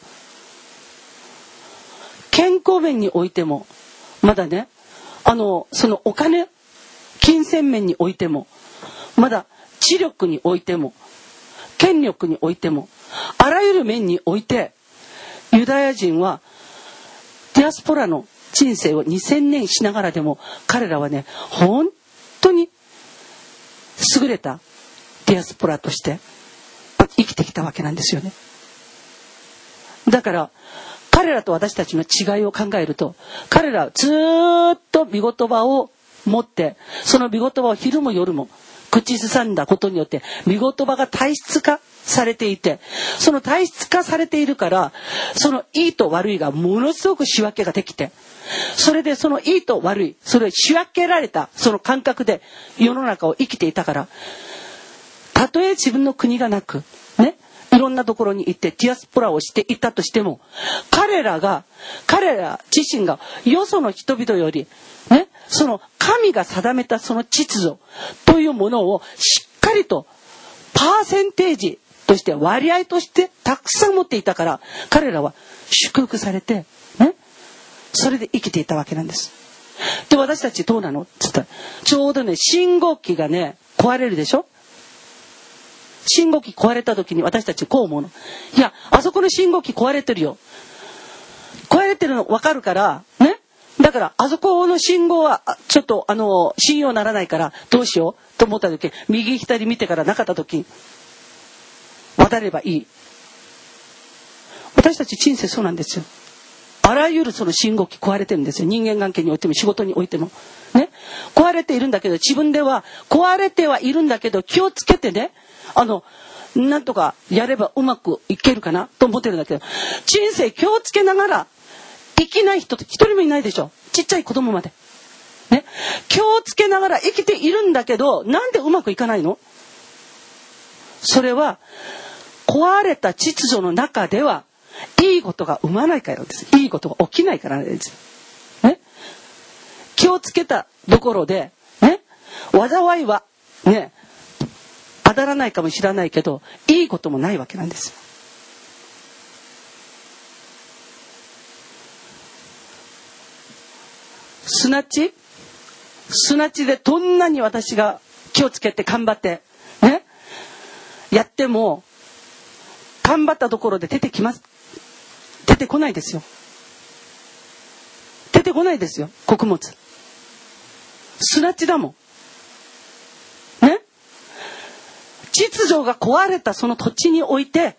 健康面においてもまだね、そのお金金銭面においても、まだ知力においても権力においても、あらゆる面においてユダヤ人はディアスポラの人生を2000年しながらでも、彼らはね、本当に優れたディアスポラとして生きてきたわけなんですよね。だから彼らと私たちの違いを考えると、彼らはずっと御言葉を持って、その御言葉を昼も夜も口ずさんだことによって御言葉が体質化されていて、その体質化されているから、そのいいと悪いがものすごく仕分けができて、それでそのいいと悪い、それを仕分けられたその感覚で世の中を生きていたから、たとえ自分の国がなくね、いろんなところに行ってディアスポラをしていたとしても、彼ら自身がよその人々よりね、その神が定めたその秩序というものをしっかりとパーセンテージとして割合としてたくさん持っていたから、彼らは祝福されてね、それで生きていたわけなんです。で、私たちどうなのって言ったら、ちょうどね、信号機がね壊れるでしょ。信号機壊れた時に私たちこう思うの。いや、あそこの信号機壊れてるよ。壊れてるの分かるからね。だからあそこの信号はちょっと信用ならないからどうしようと思った時、右左見てからなかった時渡ればいい。私たち人生そうなんですよ。あらゆるその信号機壊れてるんですよ。人間関係においても仕事においてもね、壊れているんだけど、自分では壊れてはいるんだけど気をつけてね、なんとかやればうまくいけるかなと思ってるんだけど、人生気をつけながら生きない人って一人もいないでしょ。ちっちゃい子供までね、気をつけながら生きているんだけど、なんでうまくいかないの？それは壊れた秩序の中ではいいことが生まないからです。いいことが起きないからなんですよ、ね、気をつけたところでね、災いはね当たらないかもしれないけど、いいこともないわけなんですよ。すなわちでどんなに私が気をつけて頑張ってねやっても、頑張ったところで出てこないですよ。出てこないですよ、穀物。すなわちだもんね。秩序が壊れたその土地において、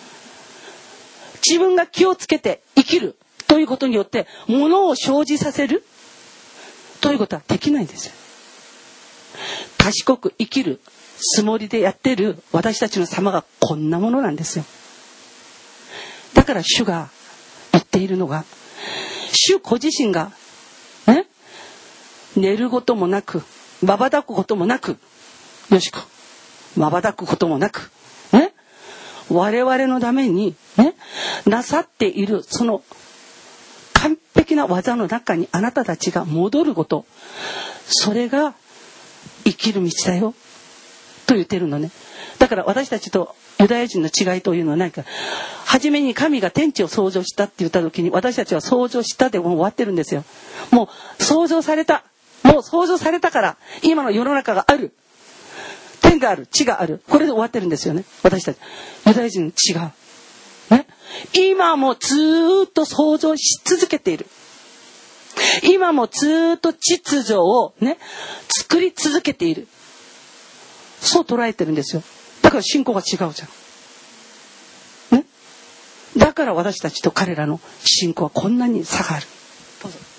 自分が気をつけて生きるということによって物を生じさせるということはできないんですよ。賢く生きるつもりでやってる私たちの様がこんなものなんですよ。だから主が言っているのが、主ご自身がね、寝ることもなくばばたくこともなく、よしこ瞬くこともなく、ね、我々のために、ね、なさっているその完璧な技の中にあなたたちが戻ること、それが生きる道だよと言ってるのね。だから私たちとユダヤ人の違いというのは何か、初めに神が天地を創造したって言った時に、私たちは創造したでもう終わってるんですよ。もう創造された、もう創造されたから今の世の中がある、天がある、地がある、これで終わってるんですよね。私たちユダヤ人違う、ね、今もずっと創造し続けている。今もずっと秩序をね作り続けている、そう捉えてるんですよ。だから信仰が違うじゃん、ね、だから私たちと彼らの信仰はこんなに差がある。どうぞ。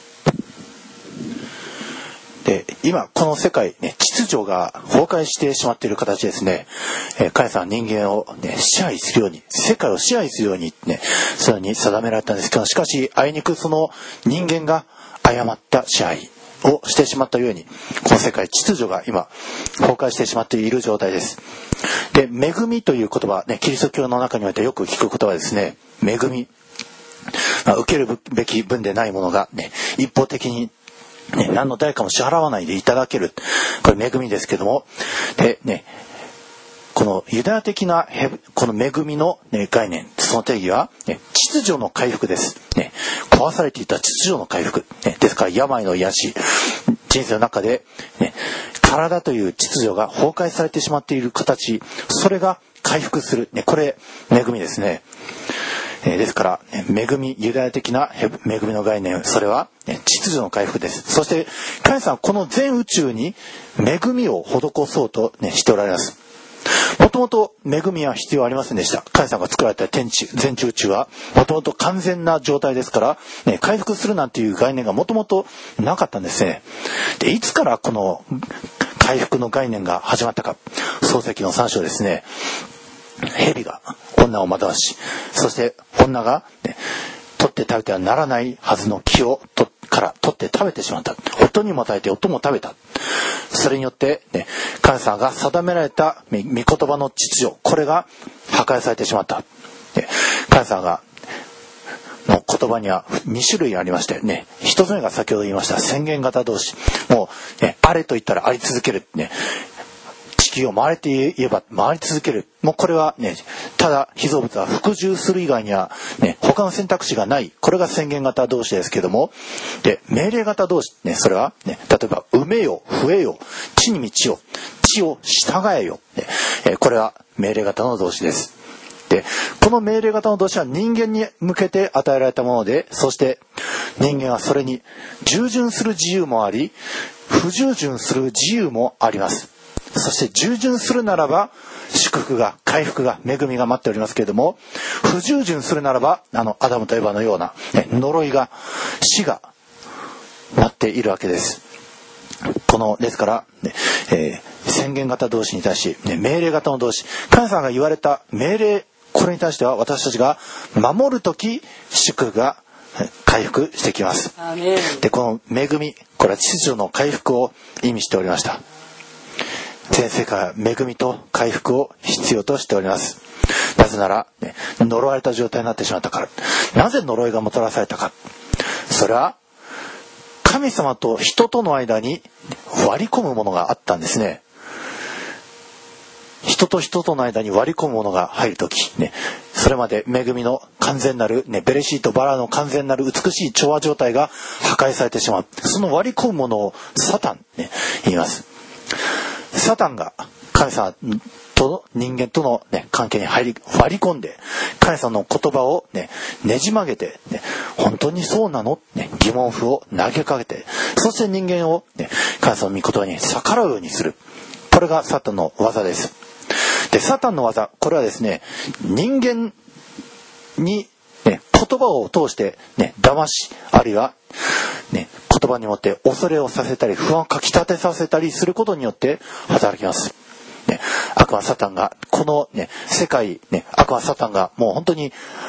で、今この世界、ね、秩序が崩壊してしまっている形ですね。神様は人間を、ね、支配するように、世界を支配するように、ね、それに定められたんですけど、しかしあいにくその人間が誤った支配をしてしまったように、この世界秩序が今崩壊してしまっている状態です。で、恵みという言葉、ね、キリスト教の中においてよく聞く言葉ですね。恵み、受けるべき分でないものが、ね、一方的に、ね、何の代価も支払わないでいただける、これ恵みですけども、で、ね、このユダヤ的なこの恵みの、ね、概念、その定義は、ね、秩序の回復です、ね、壊されていた秩序の回復、ね、ですから病の癒し、人生の中で、ね、体という秩序が崩壊されてしまっている形、それが回復する、ね、これ恵みですね。ですから恵み、ユダヤ的な恵みの概念、それは、ね、秩序の回復です。そして神様はこの全宇宙に恵みを施そうと、ね、しておられます。もともと恵みは必要ありませんでした。神様が作られた全宇宙はもともと完全な状態ですから、ね、回復するなんていう概念がもともとなかったんですね。で、いつからこの回復の概念が始まったか、創世記の3章ですね。蛇が女を惑わし、そして女が、ね、取って食べてはならないはずの木をから取って食べてしまった。夫にも与えて夫も食べた。それによって、ね、神様が定められた御言葉の秩序、これが破壊されてしまった。神様がの言葉には2種類ありまして、ね、一つ目が先ほど言いました宣言型動詞。もう、ね、あれと言ったらあり続ける、ね、地球を回れて言えば回り続ける。もうこれはね、ただ被造物は服従する以外には、ね、他の選択肢がない。これが宣言型動詞ですけども、で命令型動詞、ね、それは、ね、例えば産めよ、増えよ、地に満ちよ、地を従えよ、ね、これは命令型の動詞です。で、この命令型の動詞は人間に向けて与えられたもので、そして人間はそれに従順する自由もあり、不従順する自由もあります。そして従順するならば祝福が、回復が、恵みが待っておりますけれども、不従順するならばアダムとエバのような、ね、呪いが、死が待っているわけです。ですから、ね宣言型動詞に対し、ね、命令型の動詞、神様が言われた命令、これに対しては私たちが守るとき祝福が回復してきます。で、この恵み、これは秩序の回復を意味しておりました。全世界は恵みと回復を必要としております。なぜなら、ね、呪われた状態になってしまったから。なぜ呪いがもたらされたか。それは神様と人との間に割り込むものがあったんですね。人と人との間に割り込むものが入るとき、ね、それまで恵みの完全なる、ね、ベレシーとバラの完全なる美しい調和状態が破壊されてしまう。その割り込むものをサタン、ね、言います。サタンが神様と人間との、ね、関係に割り込んで、神様の言葉を、ねじ曲げて、ね、本当にそうなの、ね、疑問符を投げかけて、そして人間を、ね、神様の御言葉に逆らうようにする。これがサタンの技です。で、サタンの技、これはですね、人間に、ね、言葉を通して、ね、騙し、あるいは、ね、言葉によって恐れをさせたり不安をかき立てさせたりすることによって働きます。悪魔サタンがこの、ね、世界、ね、悪魔サタンがもう本当に悪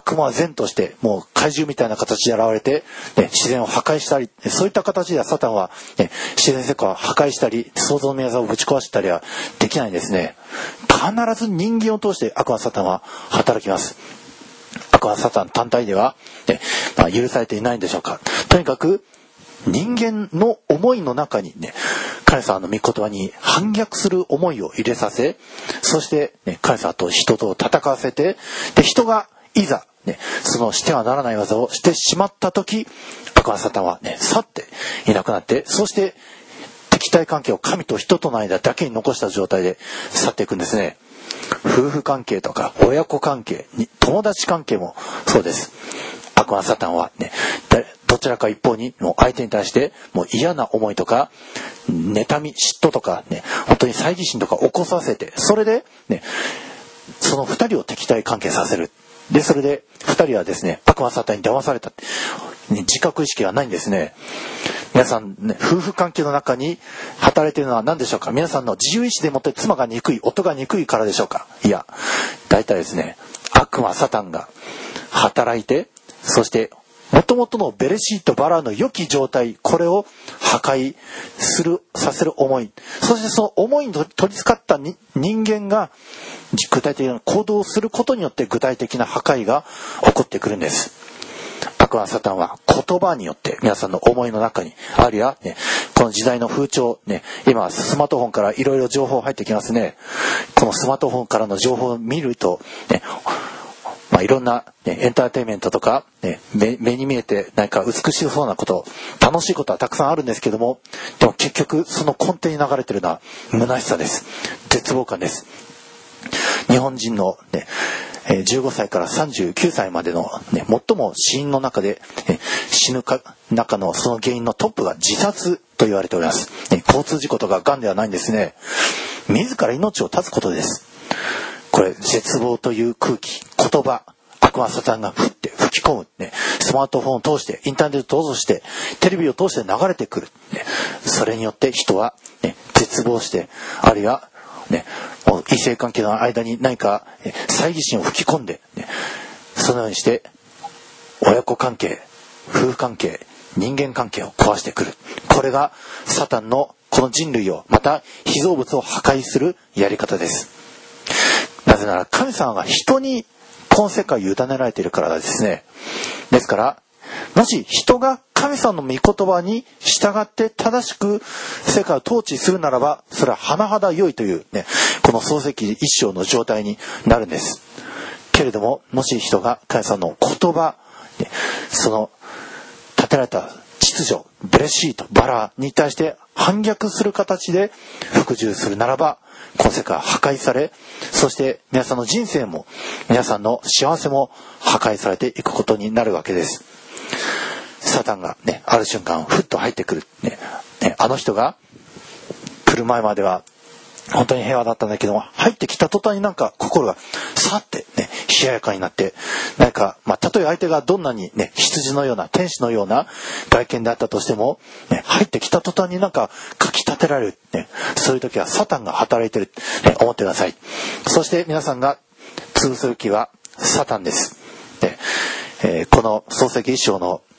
悪魔は善としてもう怪獣みたいな形で現れて、ね、自然を破壊したり、そういった形ではサタンは、ね、自然世界を破壊したり創造の御業をぶち壊したりはできないんですね。必ず人間を通して悪魔サタンは働きます。悪魔サタン単体では、ね、許されていないんでしょうか。とにかく人間の思いの中にね、神様の御言葉に反逆する思いを入れさせ、そして、ね、神様と人と戦わせて、で人がいざ、ね、そのしてはならない技をしてしまった時、悪魔サタンは、ね、去っていなくなって、そして敵対関係を神と人との間だけに残した状態で去っていくんですね。夫婦関係とか親子関係、友達関係もそうです。悪魔サタンはね、どちらか一方にもう相手に対してもう嫌な思いとか妬み嫉妬とかね、本当に猜疑心とか起こさせて、それでね、その二人を敵対関係させる。でそれで二人はですね、悪魔サタンに騙されたって、ね、自覚意識がないんですね。皆さん、ね、夫婦関係の中に働いているのは何でしょうか。皆さんの自由意志でもって妻が憎い、夫が憎いからでしょうか。いや、大体ですね、悪魔サタンが働いて、そして元々のベレシートバラの良き状態、これを破壊させる思い、そしてその思いに取り憑かった人間が具体的な行動をすることによって具体的な破壊が起こってくるんです。悪魔サタンは言葉によって皆さんの思いの中に、あるいは、ね、この時代の風潮、ね、今スマートフォンからいろいろ情報入ってきますね。このスマートフォンからの情報を見ると、ね、いろんな、ね、エンターテインメントとか、ね、目に見えて何か美しそうなこと、楽しいことはたくさんあるんですけども、でも結局その根底に流れているのは虚しさです。絶望感です。日本人の、ね、15歳から39歳までの、ね、最も死因の中で、死ぬ中のその原因のトップが自殺と言われております。交通事故とか癌ではないんですね。自ら命を絶つことです。これ絶望という空気、言葉、悪魔サタンが吹き込む、ね、スマートフォンを通してインターネットを通してテレビを通して流れてくる、ね、それによって人は、ね、絶望して、あるいは、ね、異性関係の間に何か猜疑心を吹き込んで、ね、そのようにして親子関係、夫婦関係、人間関係を壊してくる。これがサタンのこの人類を、また被造物を破壊するやり方です。なぜなら神様が人にこの世界を委ねられているからですね。ですからもし人が神様の御言葉に従って正しく世界を統治するならば、それは甚だ良いというね、この創世記一章の状態になるんです。けれども、もし人が神様の言葉、ね、その立てられた秩序、ベレシート、バラに対して反逆する形で服従するならば、この世界は破壊され、そして皆さんの人生も皆さんの幸せも破壊されていくことになるわけです。サタンがね、ある瞬間ふっと入ってくる、ね、あの人が来る前までは本当に平和だったんだけども、入ってきた途端になんか心がさってね、冷ややかになって、なんかたとえ相手がどんなにね、羊のような天使のような外見であったとしても、ね、入ってきた途端になんかかき立てられる、ね、そういう時はサタンが働いてる、ね、思ってください。そして皆さんが潰すべきはサタンです。で、この創世記一章の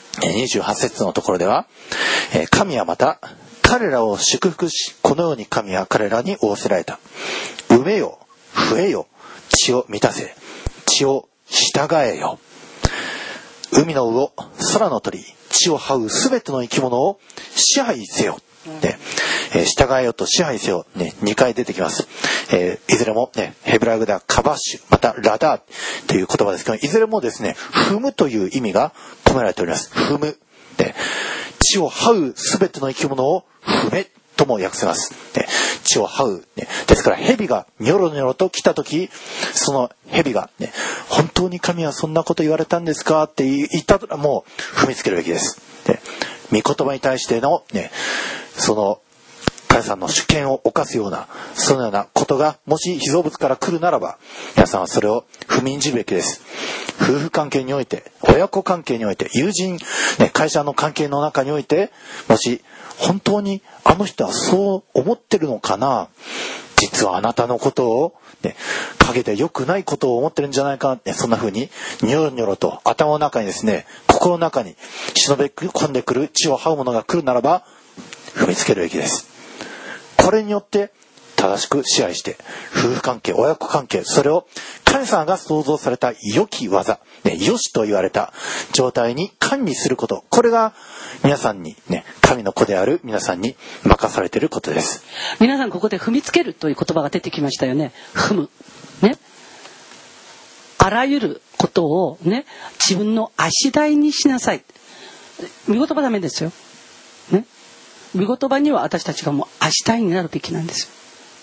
28節のところでは、神はまた彼らを祝福し、このように神は彼らに仰せられた。産めよ、増えよ、地を満たせ、地を従えよ。海の魚、空の鳥、地を這うすべての生き物を支配せよ。で、従えよと支配せよ、ね、2回出てきます。いずれも、ね、ヘブライ語ではカバッシュ、またラダーという言葉ですけど、いずれもですね、踏むという意味が込められております。踏む。で、地を這うすべての生き物を踏めとも訳せます。で、地を這う、ね。ですから蛇がニョロニョロと来た時、その蛇が、ね、本当に神はそんなこと言われたんですかって言ったらもう踏みつけるべきです。で、御言葉に対しての、ね、その神様の主権を犯すようなそのようなことがもし被造物から来るならば、皆さんはそれを踏みにじるべきです。夫婦関係において、親子関係において、友人、ね、会社の関係の中において、もし本当にあの人はそう思ってるのかな、 実はあなたのことを、ね、陰で良くないことを思ってるんじゃないか、ね、そんな風にニョロニョロと頭の中にですね、心の中に忍び込んでくる血を這うものが来るならば踏みつけるべきです。これによって正しく支配して夫婦関係、親子関係、それを神様が創造された良き技、ね、良しと言われた状態に管理すること、これが皆さんにね、神の子である皆さんに任されていることです。 皆さんここで踏みつけるという言葉が出てきましたよね。踏むね、あらゆることをね、自分の足台にしなさい。御言葉ダメですよね。御言葉には私たちがもう足台になるべきなんですよ。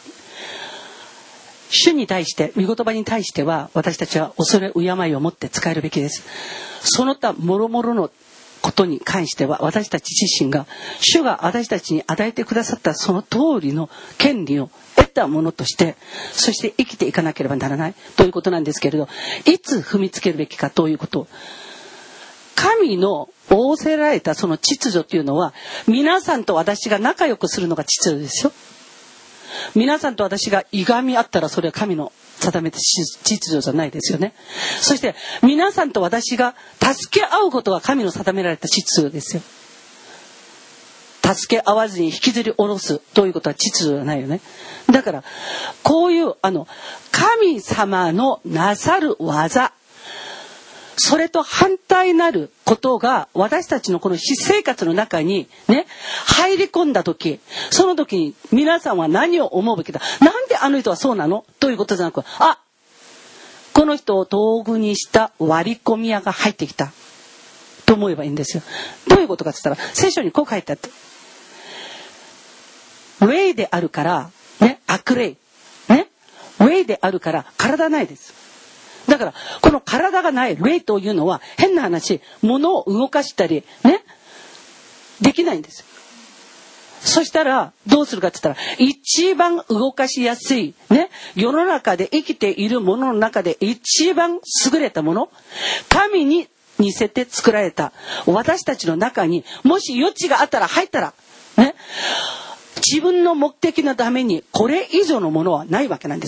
主に対して、御言葉に対しては私たちは恐れ敬いを持って使えるべきです。その他諸々のことに関しては私たち自身が主が私たちに与えてくださったその通りの権利を得たものとして、そして生きていかなければならないということなんですけれど、いつ踏みつけるべきかということ、神の仰せられたその秩序というのは、皆さんと私が仲良くするのが秩序ですよ。皆さんと私がいがみ合ったらそれは神の定めた秩序じゃないですよね。そして皆さんと私が助け合うことが神の定められた秩序ですよ。助け合わずに引きずり下ろすということは秩序じゃないよね。だからこういう神様のなさる技、それと反対なることが私たちのこの私生活の中にね、入り込んだ時、その時に皆さんは何を思うべきだ。なんであの人はそうなのということじゃなく、あ、この人を道具にした割り込み屋が入ってきたと思えばいいんですよ。どういうことかって言ったら、聖書にこう書いてあって、霊であるからね、悪霊ね、霊であるから体ないです。だからこの体がない霊というのは、変な話、物を動かしたりね、できないんです。そしたらどうするかって言ったら、一番動かしやすいね、世の中で生きているものの中で一番優れたもの、神に似せて作られた私たちの中に、もし余地があったら入ったらね、自分の目的のためにこれ以上のものはないわけなんです。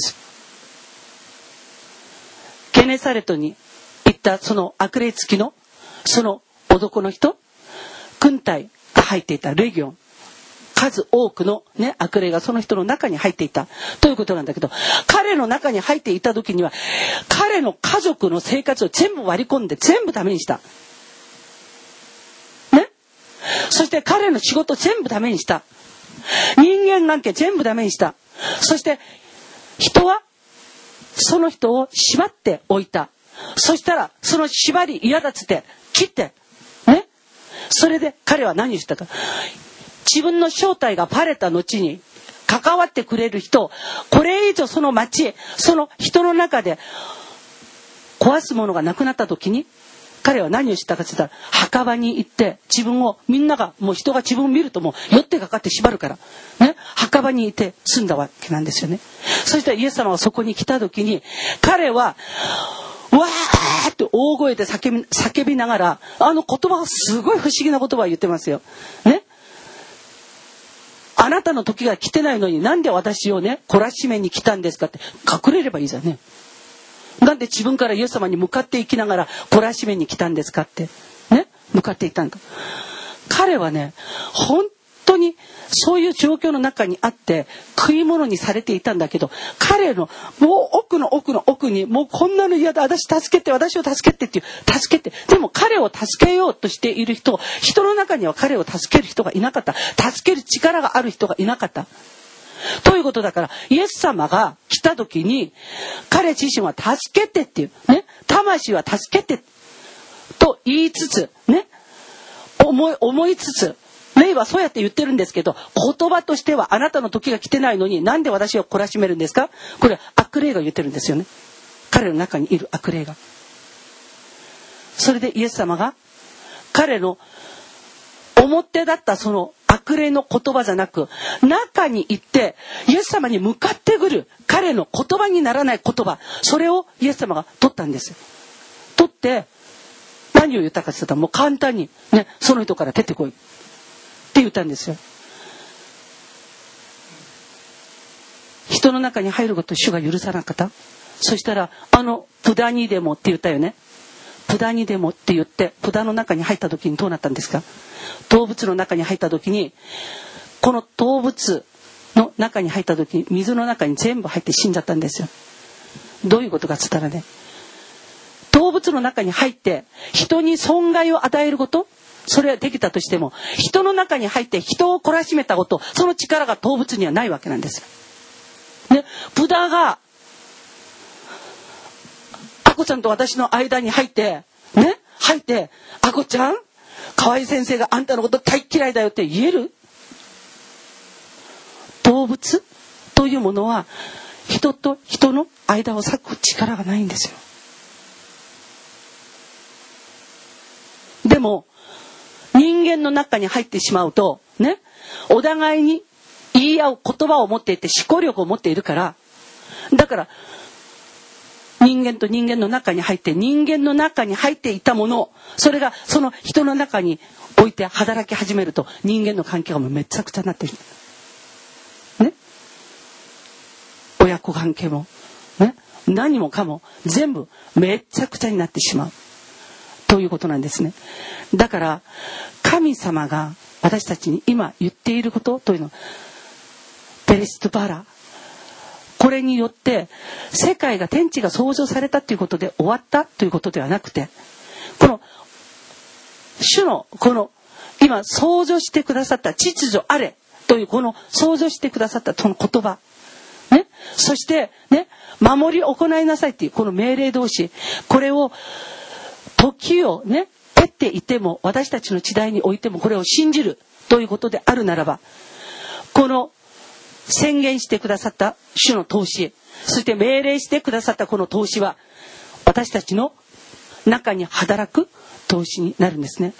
ゲネサレトに行ったその悪霊付きのその男の人、軍隊が入っていたレギオン、数多くの、ね、悪霊がその人の中に入っていたということなんだけど、彼の中に入っていた時には彼の家族の生活を全部割り込んで全部ダメにした、ね、そして彼の仕事全部ダメにした、人間関係全部ダメにした、そして人はその人を縛っておいた。そしたらその縛り嫌だっつって切ってね、それで彼は何をしたか、自分の正体がバレた後に関わってくれる人、これ以上その町、その人の中で壊すものがなくなった時に、彼は何をしたかって言ったら、墓場に行って自分を、みんながもう人が自分を見るともう寄ってかかって縛るからね、墓場にいて住んだわけなんですよね。そしてイエス様はそこに来た時に、彼はわーって大声で叫びながら、言葉がすごい不思議な言葉を言ってますよね。あなたの時が来てないのになんで私をね懲らしめに来たんですかって、隠れればいいじゃんね。なんで自分からイエス様に向かっていきながら懲らしめに来たんですかってね、向かっていったんか。彼はね、本当にそういう状況の中にあって食い物にされていたんだけど、彼のもう奥の奥の奥に、もうこんなの嫌だ、私助けて、私を助けてっていう、助けて、でも彼を助けようとしている人の中には彼を助ける人がいなかった、助ける力がある人がいなかったということだから、イエス様が来た時に彼自身は助けてっていうね、魂は助けてと言いつつね、思いつつ、霊はそうやって言ってるんですけど、言葉としてはあなたの時が来てないのになんで私を懲らしめるんですか、これは悪霊が言ってるんですよね。彼の中にいる悪霊が。それでイエス様が彼の表だったその悪霊の言葉じゃなく、中に行ってイエス様に向かってくる彼の言葉にならない言葉、それをイエス様が取ったんですよ。取って何を言ったかって言ったら、もう簡単にね、その人から出てこいって言ったんですよ。一人の中に入ることを主が許さなかった。そしたらプダにでもって言ったよね。プダにでもって言ってプダの中に入った時にどうなったんですか。動物の中に入った時に、この動物の中に入った時に水の中に全部入って死んじゃったんですよ。どういうことかっつったらね、動物の中に入って人に損害を与えること、それはできたとしても、人の中に入って人を懲らしめたこと、その力が動物にはないわけなんですよ。ね、ブダがアコちゃんと私の間に入ってね、入ってアコちゃん、河合先生があんたのこと大嫌いだよって言える？動物というものは人と人の間を裂く力がないんですよ。でも人間の中に入ってしまうとね、お互いに言い合う言葉を持っていて思考力を持っているから、だから人間と人間の中に入って人間の中に入っていたもの、それがその人の中に置いて働き始めると人間の関係がもうめちゃくちゃになっているね。親子関係もね、何もかも全部めちゃくちゃになってしまうということなんですね。だから神様が私たちに今言っていることというのはペレストバラ、これによって世界が天地が創造されたということで終わったということではなくて、この主のこの今創造してくださった秩序あれというこの創造してくださったその言葉ね、そしてね、守り行いなさいっていうこの命令同士、これを時をね経っていても私たちの時代においてもこれを信じるということであるならば、この宣言してくださった主の投資、そして命令してくださったこの投資は私たちの中に働く投資になるんですね。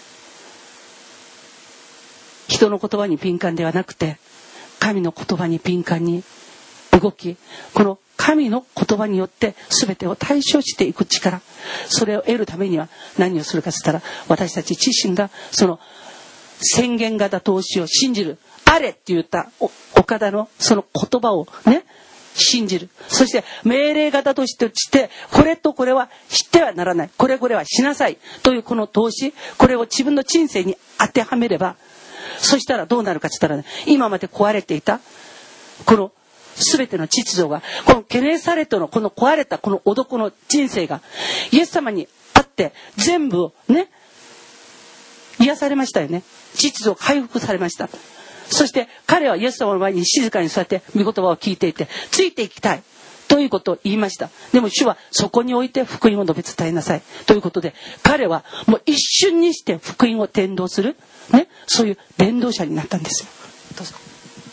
人の言葉に敏感ではなくて神の言葉に敏感に動き、この神の言葉によって全てを対処していく力、それを得るためには何をするかと言ったら、私たち自身がその宣言型投資を信じる、あれって言った岡田のその言葉をね信じる、そして命令型としてこれとこれはしてはならない、これはしなさいというこの投資、これを自分の人生に当てはめれば、そしたらどうなるかと言ったらね、今まで壊れていたこの全ての秩序が、このケネサレトのこの壊れたこの男の人生がイエス様にあって全部ね癒されましたよね。秩序回復されました。そして彼はイエス様の前に静かに座って御言葉を聞いていて、ついていきたいということを言いました。でも主はそこにおいて福音を述べ伝えなさいということで、彼はもう一瞬にして福音を伝道するね、そういう伝道者になったんですよ。どうぞ。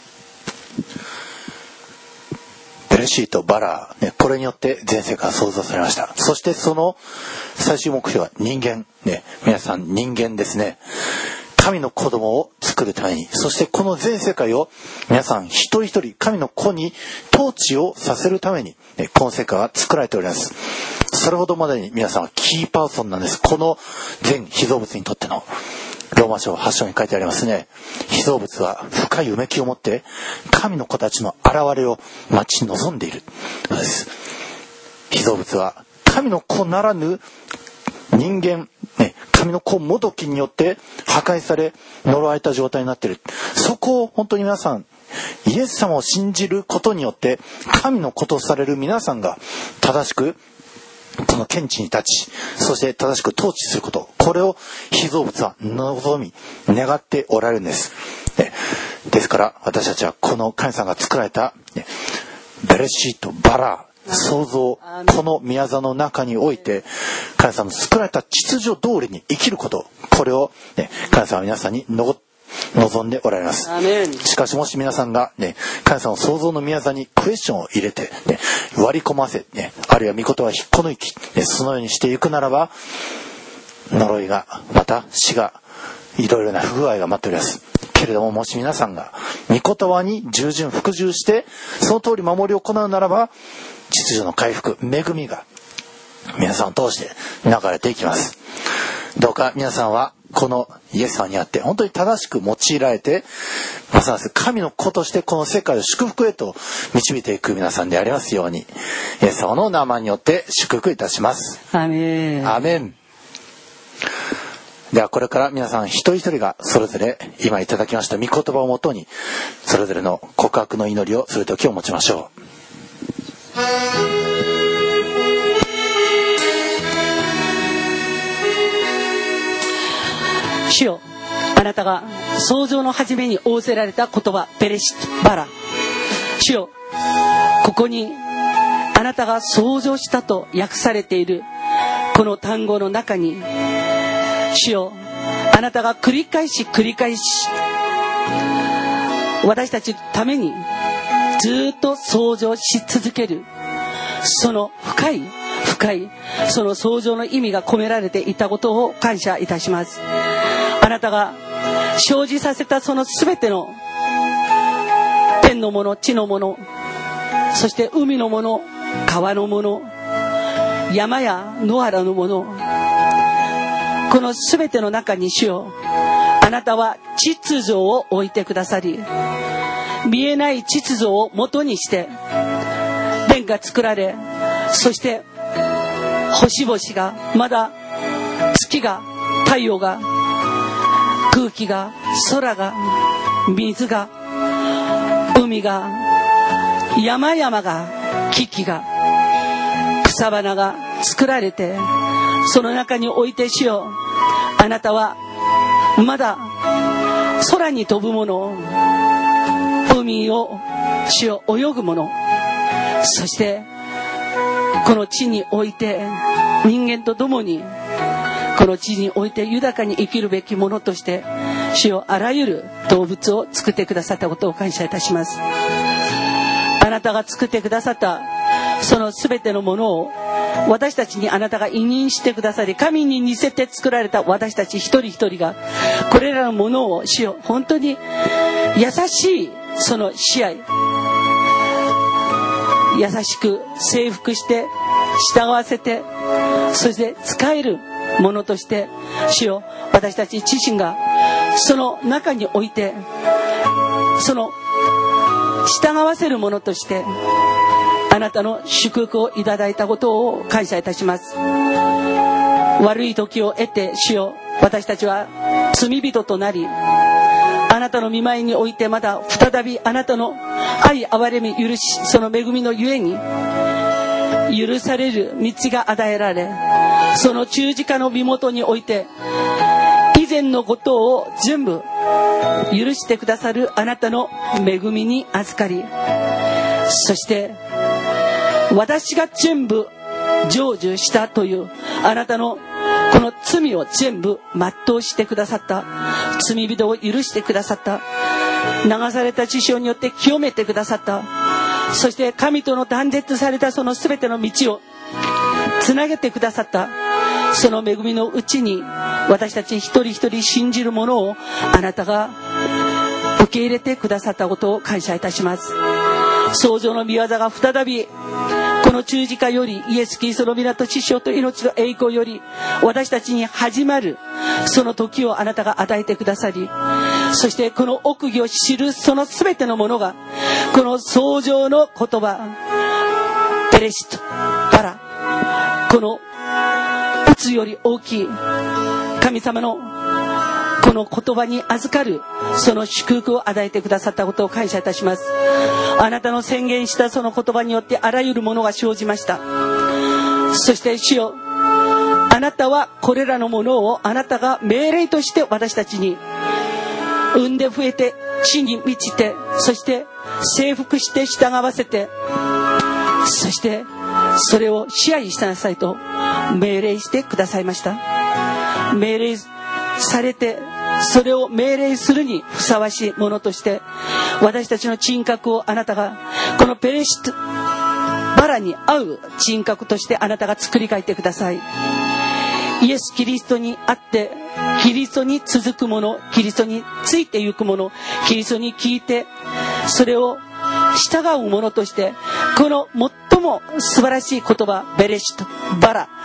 ベレシート、バラ、ね、これによって全世界が創造されました。そしてその最終目標は人間、ね、皆さん人間ですね。神の子供を作るために、そしてこの全世界を皆さん一人一人神の子に統治をさせるために、ね、この世界は作られております。それほどまでに皆さんはキーパーソンなんです。この全被造物にとってのローマ書8章に書いてありますね。被造物は深いうめきを持って神の子たちの現れを待ち望んでいる。そうです。被造物は神の子ならぬ人間、ね、神の子もどきによって破壊され呪われた状態になっている。そこを本当に皆さんイエス様を信じることによって神の子とされる皆さんが正しくこの見地に立ち、そして正しく統治すること、これを被造物は望み願っておられるんです。ですから私たちはこの神様が作られたベレシート、バラ、創造、この宮座の中において神様の作られた秩序通りに生きること、これを、神様は皆さんに望んでおられます。しかしもし皆さんが、神様の創造の宮座にクエスチョンを入れて、割り込ませ、あるいは御言葉を引っこ抜き、そのようにしていくならば呪いが、また死が、いろいろな不具合が待っております。けれども、もし皆さんが御言葉に従順服従してその通り守りを行うならば、秩序の回復、恵みが皆さんを通して流れていきます。どうか皆さんはこのイエス様にあって本当に正しく用いられて、ますます神の子としてこの世界を祝福へと導いていく皆さんでありますように、イエス様の名前によって祝福いたします。 アメン。 アメン。ではこれから皆さん一人一人がそれぞれ今いただきました御言葉をもとにそれぞれの告白の祈りをする時を持ちましょう。 主よ、あなたが創造の初めに仰せられた言葉、ペレシットバラ。主よ、ここにあなたが創造したと訳されているこの単語の中に、主よ、あなたが繰り返し私たちのためにずっと創造し続ける、その深いその創造の意味が込められていたことを感謝いたします。あなたが生じさせたその全ての天のもの、地のもの、そして海のもの、川のもの、山や野原のもの、この全ての中に主よ、あなたは秩序を置いてくださり、見えない秩序を元にして天が作られ、そして星々が、まだ月が、太陽が、空気が、空が、水が、海が、山々が、木々が、草花が作られて、その中において主よ、あなたはまだ空に飛ぶもの、海を主よ泳ぐもの、そしてこの地において人間と共にこの地において豊かに生きるべきものとして主よ、あらゆる動物を作ってくださったことを感謝いたします。あなたが作ってくださったその全てのものを私たちにあなたが委任してくださり、神に似せて作られた私たち一人一人がこれらのものを主よ、本当に優しいその支配、優しく征服して従わせて、そして使えるものとして主よ、私たち自身がその中においてその従わせるものとしてあなたの祝福をいただいたことを感謝いたします。悪い時を得て主よ、私たちは罪人となり、あなたの御前においてまた再びあなたの愛、憐れみ、許し、その恵みのゆえに許される道が与えられ、その十字架の身元において以前のことを全部許してくださるあなたの恵みに預かり、そして私が全部成就したというあなたのこの罪を全部全うしてくださった、罪人を許してくださった、流された血潮によって清めてくださった、そして神との断絶されたその全ての道をつなげてくださった、その恵みのうちに私たち一人一人信じるものをあなたが受け入れてくださったことを感謝いたします。創造の御業が再びこの十字架より、イエス・キリストの皆と血潮と命の栄光より私たちに始まるその時をあなたが与えてくださり、そしてこの奥義を知るその全てのものがこの創造の言葉ペレシットバラ、この宇宙より大きい神様のこの言葉に預かるその祝福を与えてくださったことを感謝いたします。あなたの宣言したその言葉によってあらゆるものが生じました。そして主よ、あなたはこれらのものをあなたが命令として私たちに産んで増えて地に満ちて、そして征服して従わせて、そしてそれを支配しなさいと命令してくださいました。命令されてそれを命令するにふさわしいものとして私たちの人格をあなたがこのペレシットバラに合う人格としてあなたが作り変えてください。イエス・キリストにあってキリストに続くもの、キリストについていくもの、キリストに聞いてそれを従うものとして、この最も素晴らしい言葉ベレシットバラ、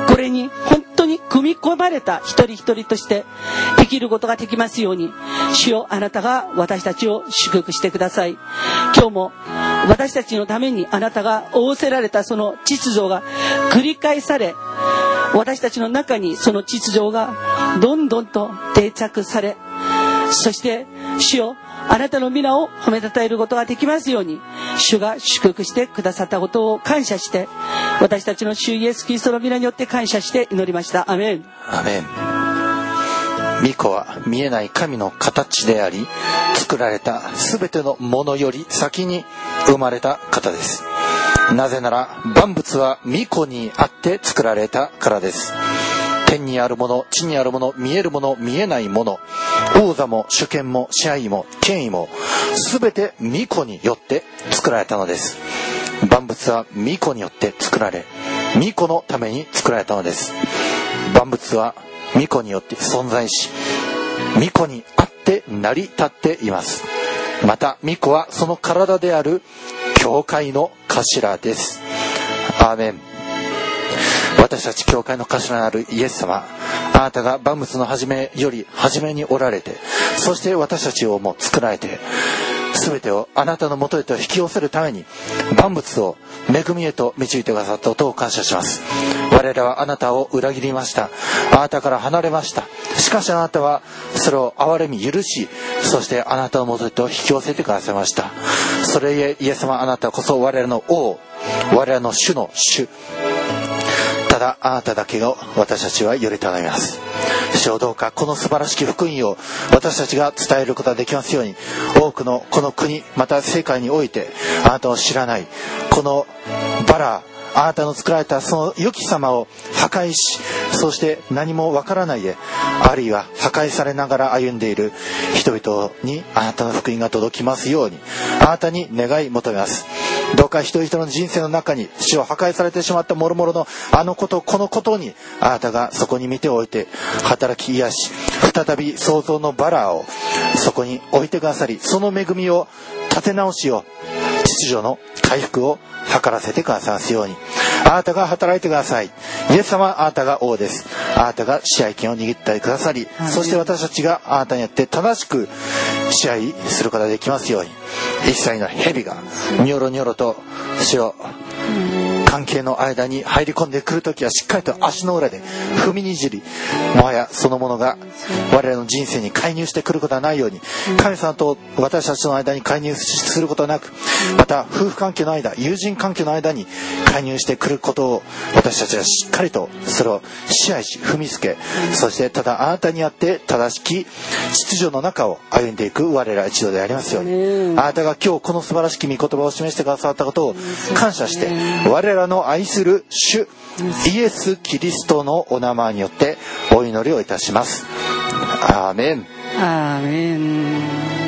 これに本当に組み込まれた一人一人として生きることができますように、主よ、あなたが私たちを祝福してください。今日も私たちのためにあなたが仰せられたその秩序が繰り返され、私たちの中にその秩序がどんどんと定着され、そして主よ、あなたの皆を褒めたたえることができますように、主が祝福してくださったことを感謝して、私たちの主イエスキリストの皆によって感謝して祈りました。アメン。 アメン。御子は見えない神の形であり、作られたすべてのものより先に生まれた方です。なぜなら万物は御子にあって作られたからです。天にあるもの、地にあるもの、見えるもの、見えないもの、王座も主権も支配も権威もすべて御子によって作られたのです。万物は御子によって作られ、御子のために作られたのです。万物は御子によって存在し、御子にあって成り立っています。また御子はその体である教会の頭です。アーメン。私たち教会の頭なるイエス様、あなたが万物の初めより初めにおられて、そして私たちをも作られて、全てをあなたの元へと引き寄せるために万物を恵みへと導いてくださったことを感謝します。我らはあなたを裏切りました。あなたから離れました。しかしあなたはそれを憐れみ許し、そしてあなたの元へと引き寄せてくださいました。それゆえイエス様、あなたこそ我らの王、我らの主の主、ただあなただけを私たちはより頼みます。主よ、どうかこの素晴らしき福音を私たちが伝えることができますように、多くのこの国、また世界においてあなたを知らないこのバラ、あなたの作られたその良き様を破壊し、そして何もわからないで、あるいは破壊されながら歩んでいる人々にあなたの福音が届きますように、あなたに願い求めます。どうか一人一人の人生の中に死を破壊されてしまった諸々のあのことこのことに、あなたがそこに見ておいて働き癒し、再び創造のバラをそこに置いてくださり、その恵みを立て直しを、秩序の回復を図らせてくださいますように、あなたが働いてください。イエス様、あなたが王です。あなたが支配権を握ってくださり、そして私たちがあなたによって正しく支配することができますように、一切の蛇がニョロニョロと主を関係の間に入り込んでくるときはしっかりと足の裏で踏みにじり、もはやそのものが我らの人生に介入してくることはないように、神様と私たちの間に介入することはなく、また夫婦関係の間、友人関係の間に介入してくることを私たちはしっかりとそれを支配し踏みつけ、そしてただあなたにあって正しき秩序の中を歩んでいく我ら一同でありますように、あなたが今日この素晴らしき御言葉を示してくださったことを感謝して、我らの愛する主イエス・キリストのお名前によってお祈りをいたします。アーメン。 アーメン。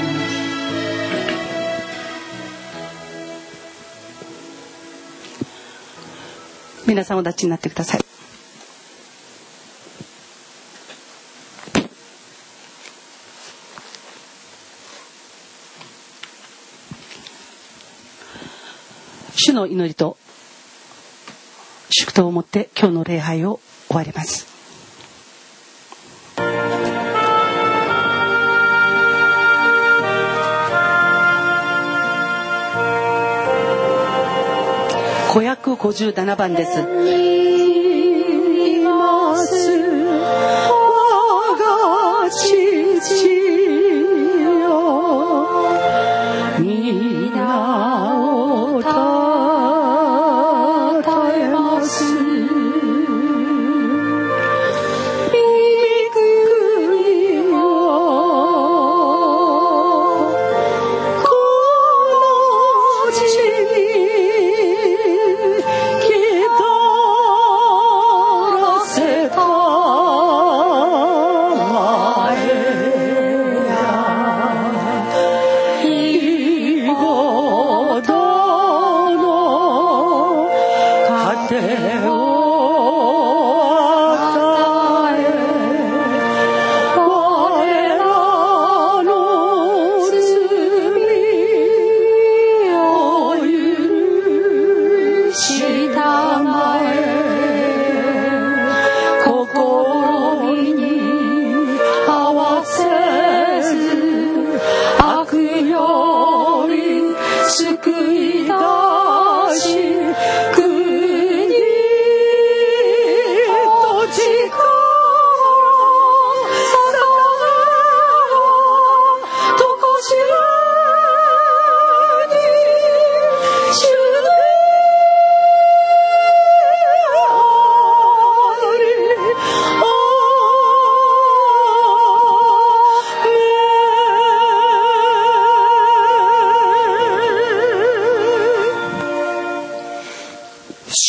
皆さんお立ちになってください。主の祈りと祝祷をもって今日の礼拝を終わります。557番です。我が父よ、皆をたたえます。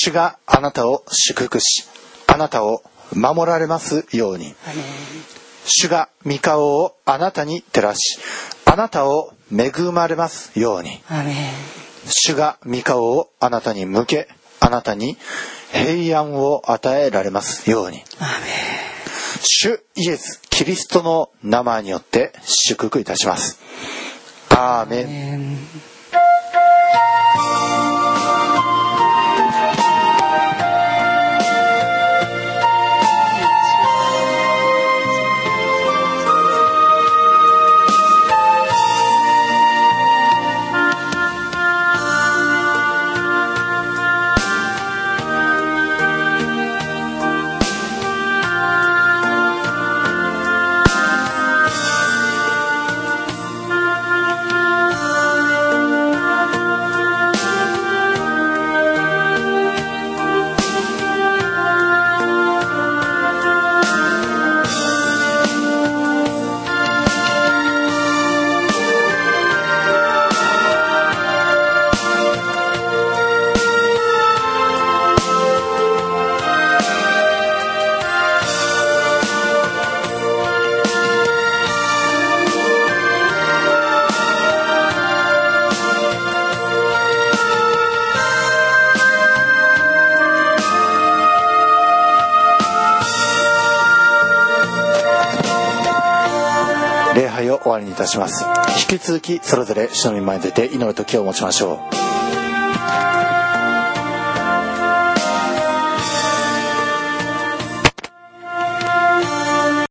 主があなたを祝福し、あなたを守られますように。主が御顔をあなたに照らし、あなたを恵まれますように。主が御顔をあなたに向け、あなたに平安を与えられますように。主イエス・キリストの名前によって祝福いたします。アーメン。礼拝を終わりにいたします。引き続きそれぞれ主の御前に出て祈る時を持ちましょう。